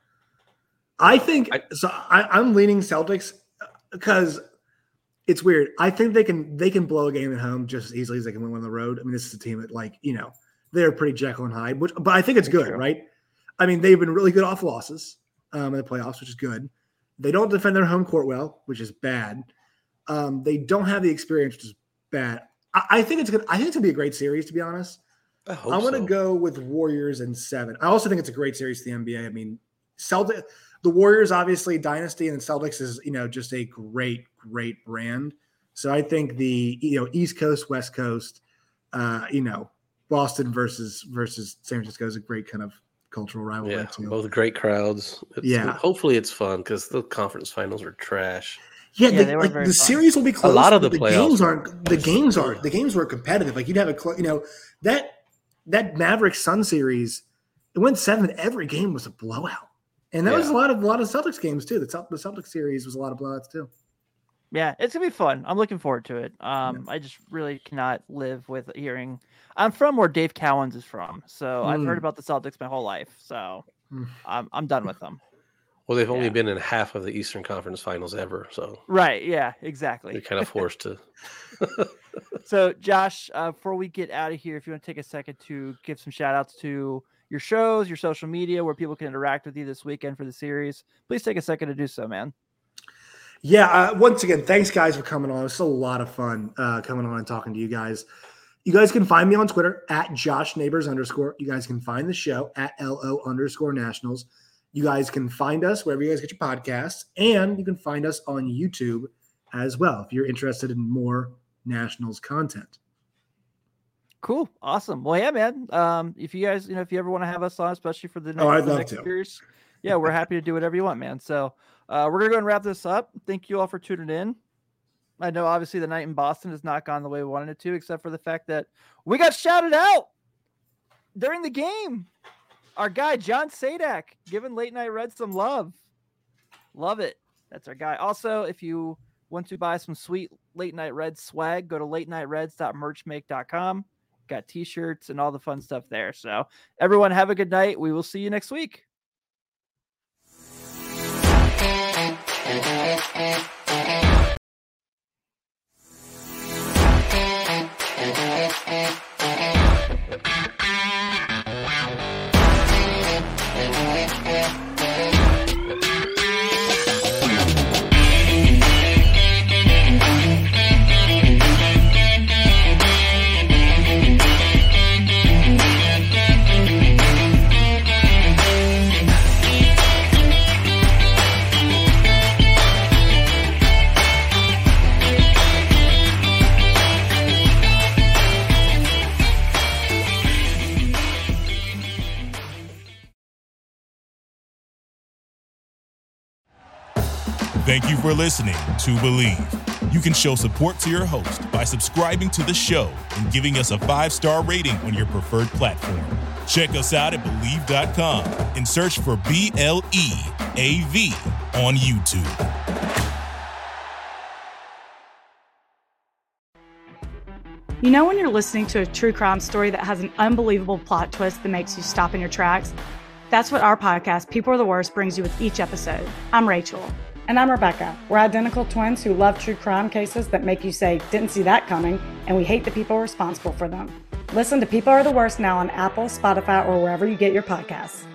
Speaker 4: I think
Speaker 5: I-
Speaker 4: so. I, I'm leaning Celtics because it's weird. I think they can they can blow a game at home just as easily as they can win one on the road. I mean, this is a team that, like, you know, they're pretty Jekyll and Hyde, which, but I think it's good,
Speaker 3: True.
Speaker 4: right? I mean, they've been really good off losses um, in the playoffs, which is good. They don't defend their home court well, which is bad. Um, they don't have the experience, which is bad. I, I think it's good. I think it's gonna be a great series, to be honest.
Speaker 5: I hope
Speaker 4: I'm going to
Speaker 5: so.
Speaker 4: go with Warriors in seven. I also think it's a great series to the N B A. I mean, Celtic, the Warriors, obviously, dynasty, and the Celtics is, you know, just a great, great brand. So I think the, you know, East Coast, West Coast, uh, you know, Boston versus versus San Francisco is a great kind of cultural rivalry
Speaker 5: Yeah,
Speaker 4: too.
Speaker 5: both great crowds. It's,
Speaker 4: Yeah.
Speaker 5: hopefully it's fun because the conference finals were trash.
Speaker 4: Yeah,
Speaker 3: Yeah,
Speaker 4: the,
Speaker 3: they were
Speaker 4: like,
Speaker 3: very
Speaker 4: the
Speaker 3: fun.
Speaker 4: series will be close.
Speaker 5: lot of
Speaker 4: but
Speaker 5: the
Speaker 4: the
Speaker 5: playoffs
Speaker 4: games
Speaker 5: were-
Speaker 4: aren't. The games aren't. The games were competitive. Like, you'd have a, cl- you know, that that Mavericks Sun series, it went seven. Every game was a blowout, and that was a
Speaker 5: Yeah.
Speaker 4: lot of a lot of Celtics games too. The Celt- the Celtics series was a lot of blowouts too.
Speaker 3: Yeah, it's gonna be fun. I'm looking forward to it. Um, I just really cannot live with hearing. I'm from where Dave Cowens is from, so I've heard
Speaker 4: Mm.
Speaker 3: about the Celtics my whole life. So
Speaker 4: Mm.
Speaker 3: I'm I'm done with them.
Speaker 5: Well, they've only
Speaker 3: Yeah.
Speaker 5: been in half of the Eastern Conference Finals ever, so
Speaker 3: Right? Yeah,
Speaker 5: they're
Speaker 3: exactly.
Speaker 5: kind of forced to.
Speaker 3: So, Josh, uh, before we get out of here, if you want to take a second to give some shout outs to your shows, your social media, where people can interact with you this weekend for the series, please take a second to do so, man.
Speaker 4: Yeah. Uh, once again, thanks guys for coming on. It was a lot of fun uh, coming on and talking to you guys. You guys can find me on Twitter at Josh Neighbors underscore. You guys can find the show at L O underscore Nationals. You guys can find us wherever you guys get your podcasts, and you can find us on YouTube as well if you're interested in more Nationals content.
Speaker 3: Cool, awesome. Well, yeah, man. Um, if you guys, you know, if you ever want to have us on, especially for the next,
Speaker 4: Oh, I'd
Speaker 3: the
Speaker 4: love
Speaker 3: next
Speaker 4: to.
Speaker 3: series, yeah, we're happy to do whatever you want, man. So uh, we're gonna go and wrap this up. Thank you all for tuning in. I know, obviously, the night in Boston has not gone the way we wanted it to, except for the fact that we got shouted out during the game. Our guy John Sadak giving Late Night Reds some love. Love it. That's our guy. Also, if you want to buy some sweet Late Night Reds swag, go to late night reds dot merchmake dot com. Got t-shirts and all the fun stuff there. So everyone have a good night. We will see you next week.
Speaker 6: Thank you for listening to Believe. You can show support to your host by subscribing to the show and giving us a five-star rating on your preferred platform. Check us out at Believe dot com and search for B L E A V on YouTube.
Speaker 7: You know when you're listening to a true crime story that has an unbelievable plot twist that makes you stop in your tracks? That's what our podcast, People Are the Worst, brings you with each episode. I'm Rachel.
Speaker 8: And I'm Rebecca. We're identical twins who love true crime cases that make you say, didn't see that coming, and we hate the people responsible for them. Listen to People Are the Worst now on Apple, Spotify, or wherever you get your podcasts.